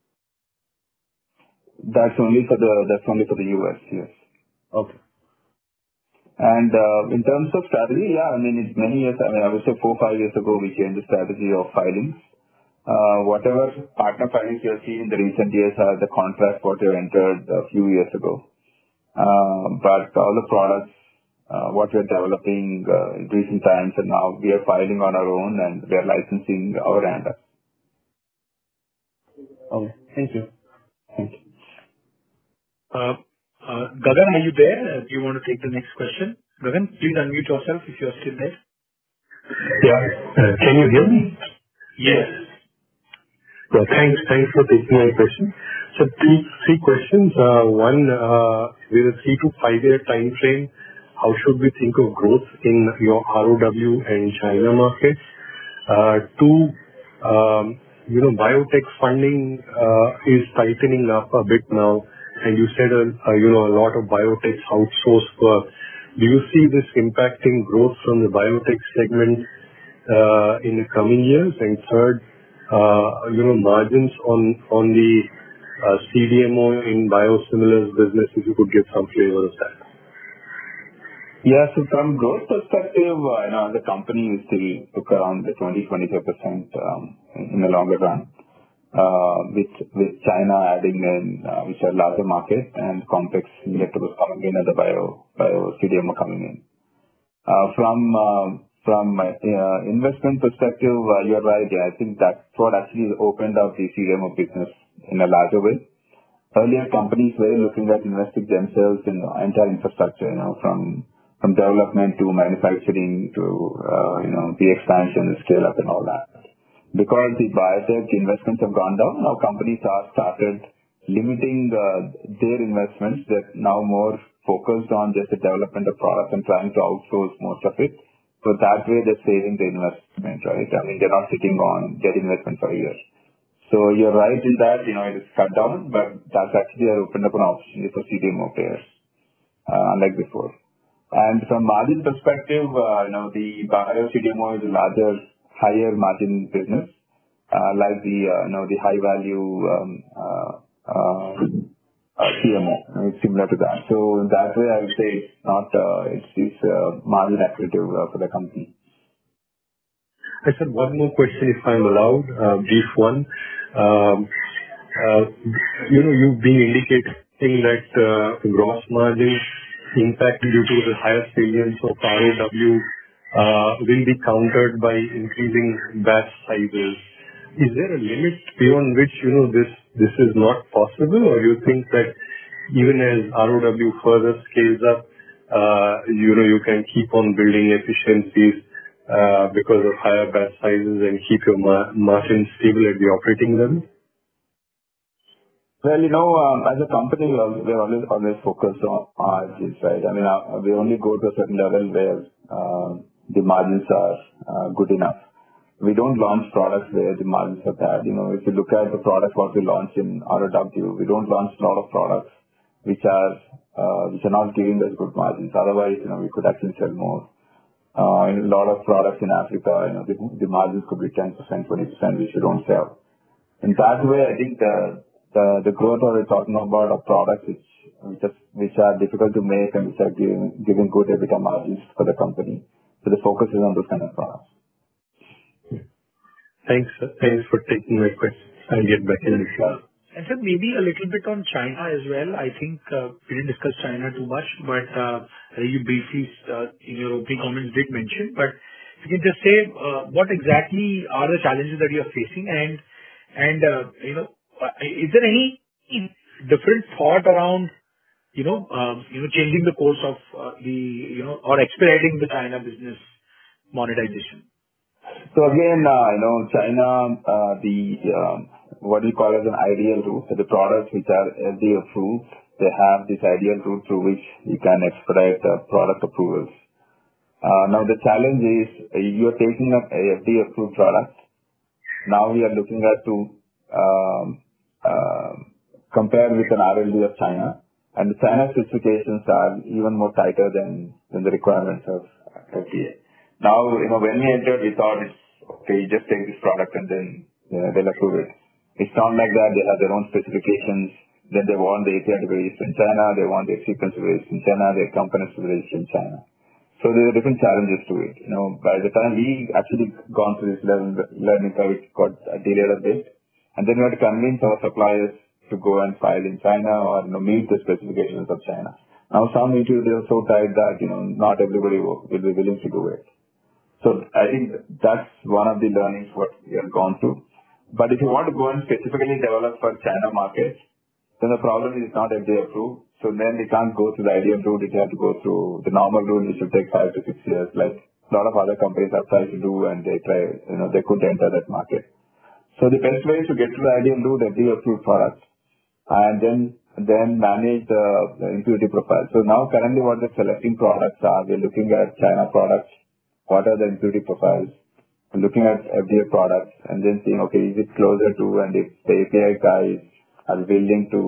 That's only for the US, yes. Okay. And in terms of strategy, yeah, I mean, it's many years. I mean, I would say 4-5 years ago, we changed the strategy of filings. Whatever partner filings you have seen in the recent years are the contracts what you entered a few years ago. But all the products what we are developing in recent times, and now we are filing on our own and we are licensing our ANDA. Okay. Thank you. Thank you. Gagan, are you there? Do you want to take the next question? Gagan, please unmute yourself if you're still there. Yeah. Can you hear me? Yes. Yeah, thanks for taking my question. So three questions. One, with a 3 to 5 year time frame, how should we think of growth in your ROW and China markets? Two, biotech funding is tightening up a bit now, and you said a lot of biotechs outsource work. Do you see this impacting growth from the biotech segment in the coming years? And third, margins on the CDMO in biosimilars business, if you could give some flavor of that. Yeah, so from growth perspective, the company will still look around the 20-25% in the longer run, with China adding in, which are larger market, and complex injectables coming in, and the bio CDMO coming in. From investment perspective, you're right. Yeah, I think that's what actually opened up the CDMO business in a larger way. Earlier, companies were looking at investing themselves in the entire infrastructure, from development to manufacturing to the expansion, the scale up, and all that. Because the biotech investments have gone down, now companies have started limiting their investments. That now more focused on just the development of products and trying to outsource most of it. So that way they're saving the investment, right? I mean, they're not sitting on their investment for a year. So you're right in that, it is cut down, but that's actually opened up an opportunity for CDMO players, unlike before. And from margin perspective, the bio CDMO is a larger, higher margin business, like the high value CMO. It's similar to that. So in that way, I would say it's not it's margin accretive for the company. I said one more question, if I'm allowed, brief one. You've been indicating that the gross margin impact due to the higher salience of ROW will be countered by increasing batch sizes. Is there a limit beyond which this is not possible, or you think that even as ROW further scales up, you can keep on building efficiencies because of higher batch sizes and keep your margin stable at the operating level? Well, as a company, we're always focused on margins, right? I mean, we only go to a certain level where the margins are good enough. We don't launch products where the margins are bad. If you look at the products what we launch in ROW, we don't launch a lot of products which are not giving us good margins. Otherwise, we could actually sell more. A lot of products in Africa, the margins could be 10%, 20%, which we don't sell. In that way, I think the growth we're talking about are products which are difficult to make and which are giving good EBITDA margins for the company. So the focus is on those kind of products. Thanks, sir. Thanks for taking my question. I'll get back in the queue. And sir, maybe a little bit on China as well. I think we didn't discuss China too much, but you briefly in your opening comments did mention. But if you can just say what exactly are the challenges that you are facing, and is there any different thought around changing the course of or expediting the China business monetization? So again, China, what we call as an ideal route. So the products which are FDA approved, they have this ideal route through which you can expedite product approvals. Now the challenge is you are taking up a FDA approved product. Now we are looking at to compare with an RLD of China, and the China specifications are even more tighter than the requirements of FDA. Now, when we entered, we thought it's okay, you just take this product and then they'll approve it. It's not like that. They have their own specifications. Then they want the API to be released in China. They want the sequence to be released in China. Their components to be released in China. So there are different challenges to it. By the time we actually gone through this learning curve, it got delayed a bit. And then we had to convince our suppliers to go and file in China or meet the specifications of China. Now some issues are so tight that not everybody will be willing to do it. So I think that's one of the learnings what we have gone through. But if you want to go and specifically develop for China markets, then the problem is not FDA approved. So then we can't go through the ideal route. You have to go through the normal route, which will take 5 to 6 years, like a lot of other companies have tried to do, and they couldn't enter that market. So the best way is to get to the ideal route, FDA approved products, and then manage the impurity profile. So now currently what the selecting products are, we're looking at China products. What are the impurity profiles? Looking at FDA products and then seeing, okay, is it closer to, and if the API guys are willing to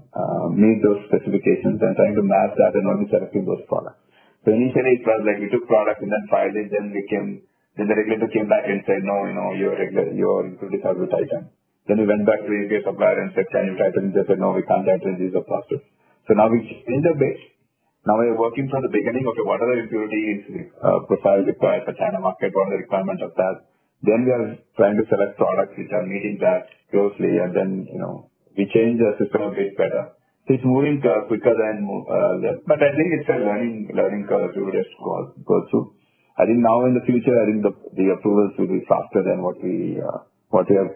meet those specifications and trying to match that and only selecting those products. So initially it was like we took products and then filed it, then the regulator came back and said, no, your impurities have to tighten. Then we went back to the API supplier and said, can you tighten? They said, no, we can't tighten, these are process. So now we changed a bit. Now we are working from the beginning, okay, what are the impurities profile required for China market, what are the requirements of that. Then we are trying to select products which are meeting that closely, and then, we change the system a bit better. So it's moving quicker than that. But I think it's a learning curve to just go through. I think now in the future, I think the approvals will be faster than what we have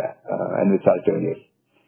envisaged earlier.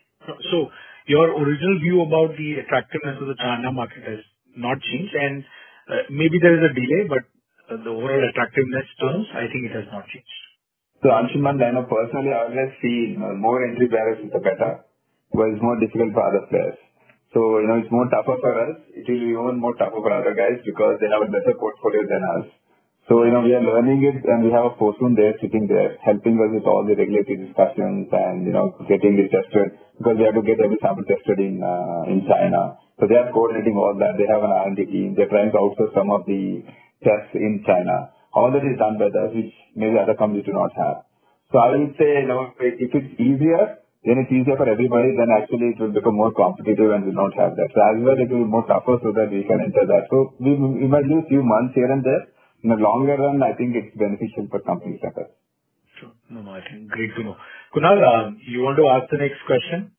So your original view about the attractiveness of the China market has not changed, and maybe there is a delay, but the overall attractiveness terms, I think it has not changed. So Anshuman, personally, I always see more entry barriers is the better, but it's more difficult for other players. So, it's more tougher for us. It will be even more tougher for other guys because they have a better portfolio than us. So, we are learning it, and we have a person there sitting there helping us with all the regulatory discussions and, getting it tested, because we have to get every sample tested in China. So they are coordinating all that. They have an R&D team. They're trying to outsource some of the tests in China. All that is done by us, which maybe other companies do not have. So I would say, if it's easier, then it's easier for everybody. Then actually it will become more competitive and will not have that. So as well, it will be more tougher so that we can enter that. So we might lose few months here and there. In the longer run, I think it's beneficial for companies like us. Sure. No, I think great to know. Kunal, you want to ask the next question?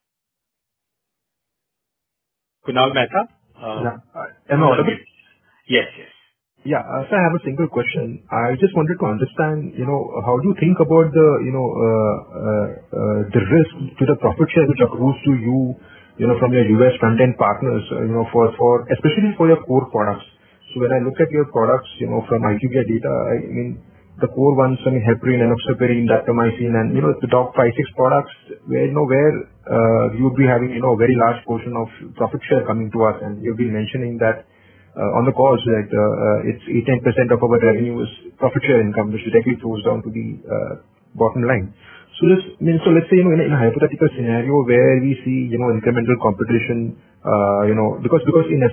Kunal Mehta? Am I audible? Yes. Yeah. So I have a single question. I just wanted to understand, how do you think about the risk to the profit share which accrues to you, from your US front-end partners, for especially for your core products. So when I look at your products, from IQVIA data, I mean, the core ones, heparin, enoxaparin, daptomycin, and, the top 5-6 products where, you would be having, a very large portion of profit share coming to us. And you've been mentioning that on the calls that it's 8-10% of our revenue is profit share income, which directly flows down to the bottom line. So let's say, in a hypothetical scenario where we see, incremental competition, because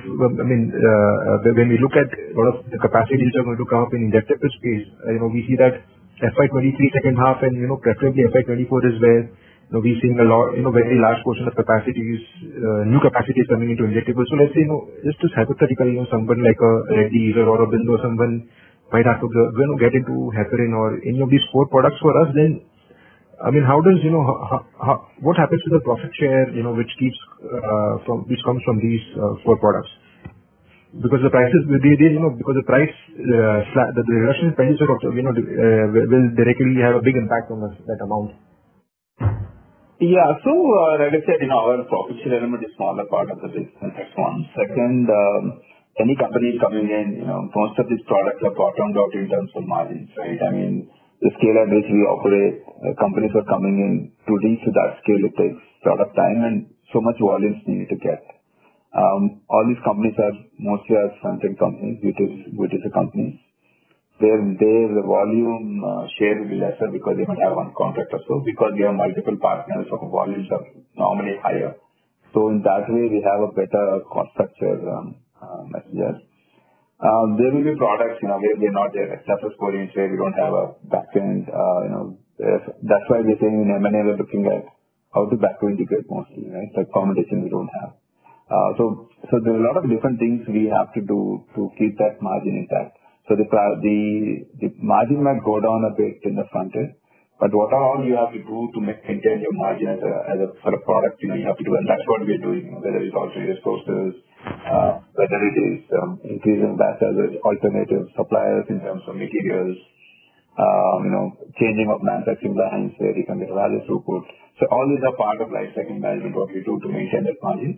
when we look at a lot of the capacities that are going to come up in injectable space, we see that FY23 second half and, preferably FY24 is where, we're seeing a lot, very large portion of capacities, new capacities coming into injectables. So let's say, just hypothetically, someone like a Reddy's or Aurobindo, someone might have to get into heparin or any of these core products for us, then I mean, how does what happens to the profit share, which comes from these core products? Because the prices, because the price, the reduction in prices will directly have a big impact on that amount. Yeah. So, like I said, our profit share element is smaller part of the business. That's one. Second, any company coming in, most of these products are bottomed out in terms of margins, right? I mean, the scale at which we operate, companies are coming in to reach to that scale. It takes a lot of time and so much volumes needed to get. All these companies are mostly front-end companies, which is a companies. Where the volume share will be lesser because they might have one contract or so, because we have multiple partners, so volumes are normally higher. So in that way, we have a better cost structure messages. There will be products, where we're not there, like cephalosporins, where we don't have a back-end, that's why we're saying in M&A, we're looking at how to backward integrate mostly, right? Like fermentation we don't have. So there are a lot of different things we have to do to keep that margin intact. So the margin might go down a bit in the front end, but what all you have to do to maintain your margin for a product, you have to do, and that's what we're doing, whether it's also resources, whether it is increasing batch as alternative suppliers in terms of materials, changing of manufacturing lines where you can get value throughput. So all these are part of life cycle management, what we do to maintain that margin.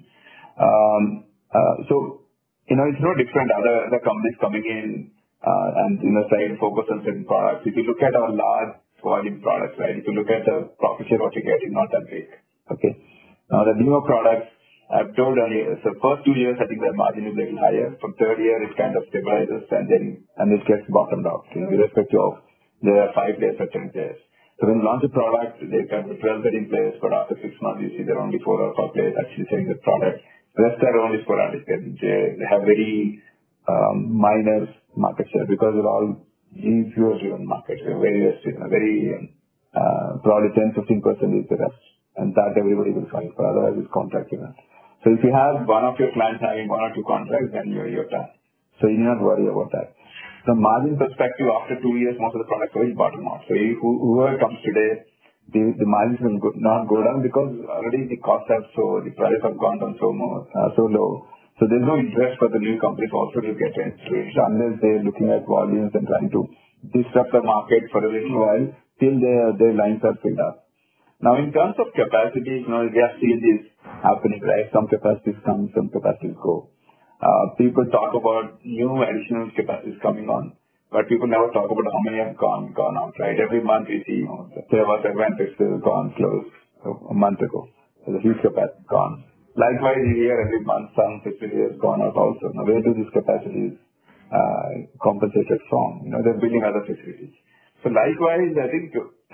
So, it's no different other companies coming in and trying to focus on certain products. If you look at our large volume products, right? If you look at the profit share what you get is not that big. Okay. Now the newer products, I've told earlier, so first 2 years I think the margin is a little higher. From third year it kind of stabilizes and it gets bottomed out. Irrespective of there are 5 days or 10 days. So when you launch a product, they can be 12 in place, but after 6 months you see there are only 4 or 5 players actually selling the product. The rest are only sporadic. They have very minor market share because they're all G-fuel-driven markets. They're very probably 10-15% is the rest, and that everybody will fight for. Otherwise, it's contract driven. So if you have one of your clients having 1 or 2 contracts, then you're done. So you need not worry about that. From margin perspective, after 2 years, most of the products will bottom out. So whoever comes today, the margins will not go down because already the costs the prices have gone down so low. So there's no interest for the new companies also to get into it unless they're looking at volumes and trying to disrupt the market for a little while till their lines are filled up. Now in terms of capacity, we have seen this happening, right? Some capacities come, some capacities go. People talk about new additional capacities coming on, but people never talk about how many have gone out, right? Every month we see, there was Advantex gone closed a month ago. There's a huge capacity gone. Likewise, every month some facilities have gone out also. Now, where do these capacities compensated from? They're building other facilities. So likewise, I think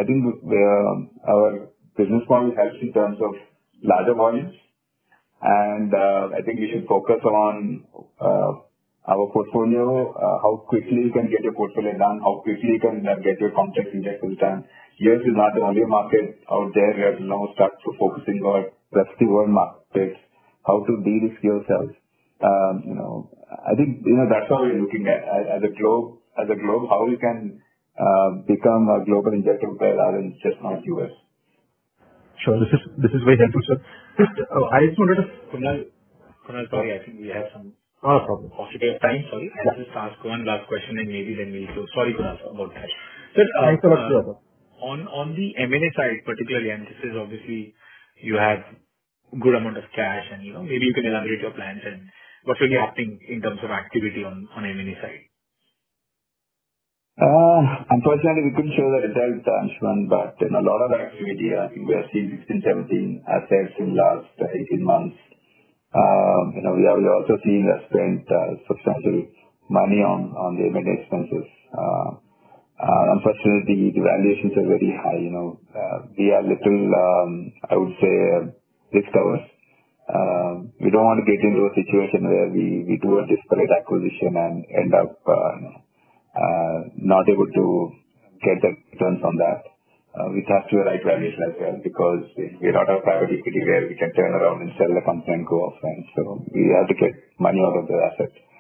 our business model helps in terms of larger volumes, and I think we should focus on our portfolio, how quickly you can get your portfolio done, how quickly you can get your complex injectables done. US is not the only market out there. We have to now start focusing on rest of the world markets, how to de-risk yourself. I think, that's how we're looking at as a globe, how we can become a global injectable player rather than just not US. Sure. This is very helpful, sir. I just wanted to... Kunal, sorry, I think we have some problem. Possibility of time. Sorry. I'll just ask one last question and maybe then we'll close. Sorry, Kunal, about that. Sir, thanks a lot, sir. On the M&A side particularly, and this is obviously you have good amount of cash and maybe you can elaborate your plans and what's really happening in terms of activity on M&A side. Unfortunately, we couldn't show the results, Anshuman, but in a lot of activity, I think we are seeing 16, 17 assets in the last 18 months. We are also seeing us spend substantial money on the M&A expenses. Unfortunately, the valuations are very high. We are little, I would say, risk averse. We don't want to get into a situation where we do a disparate acquisition and end up not able to get the returns on that. It has to be the right valuation as well because we're not a private equity where we can turn around and sell the company and go off. And so we have to get money out of the asset.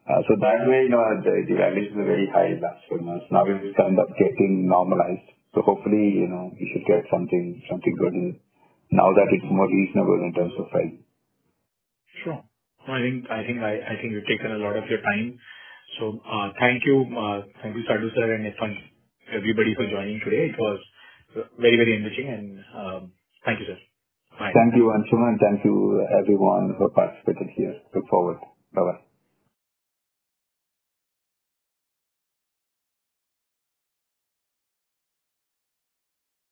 So that way, the valuations are very high last 4 months. Now it's kind of getting normalized. So hopefully, we should get something good now that it's more reasonable in terms of price. Sure. I think you've taken a lot of your time. So thank you, Sadhu sir, and thank everybody for joining today. It was very, very enriching, and thank you, sir. Bye. Thank you, Anshuman, and thank you everyone who participated here. Look forward. Bye bye.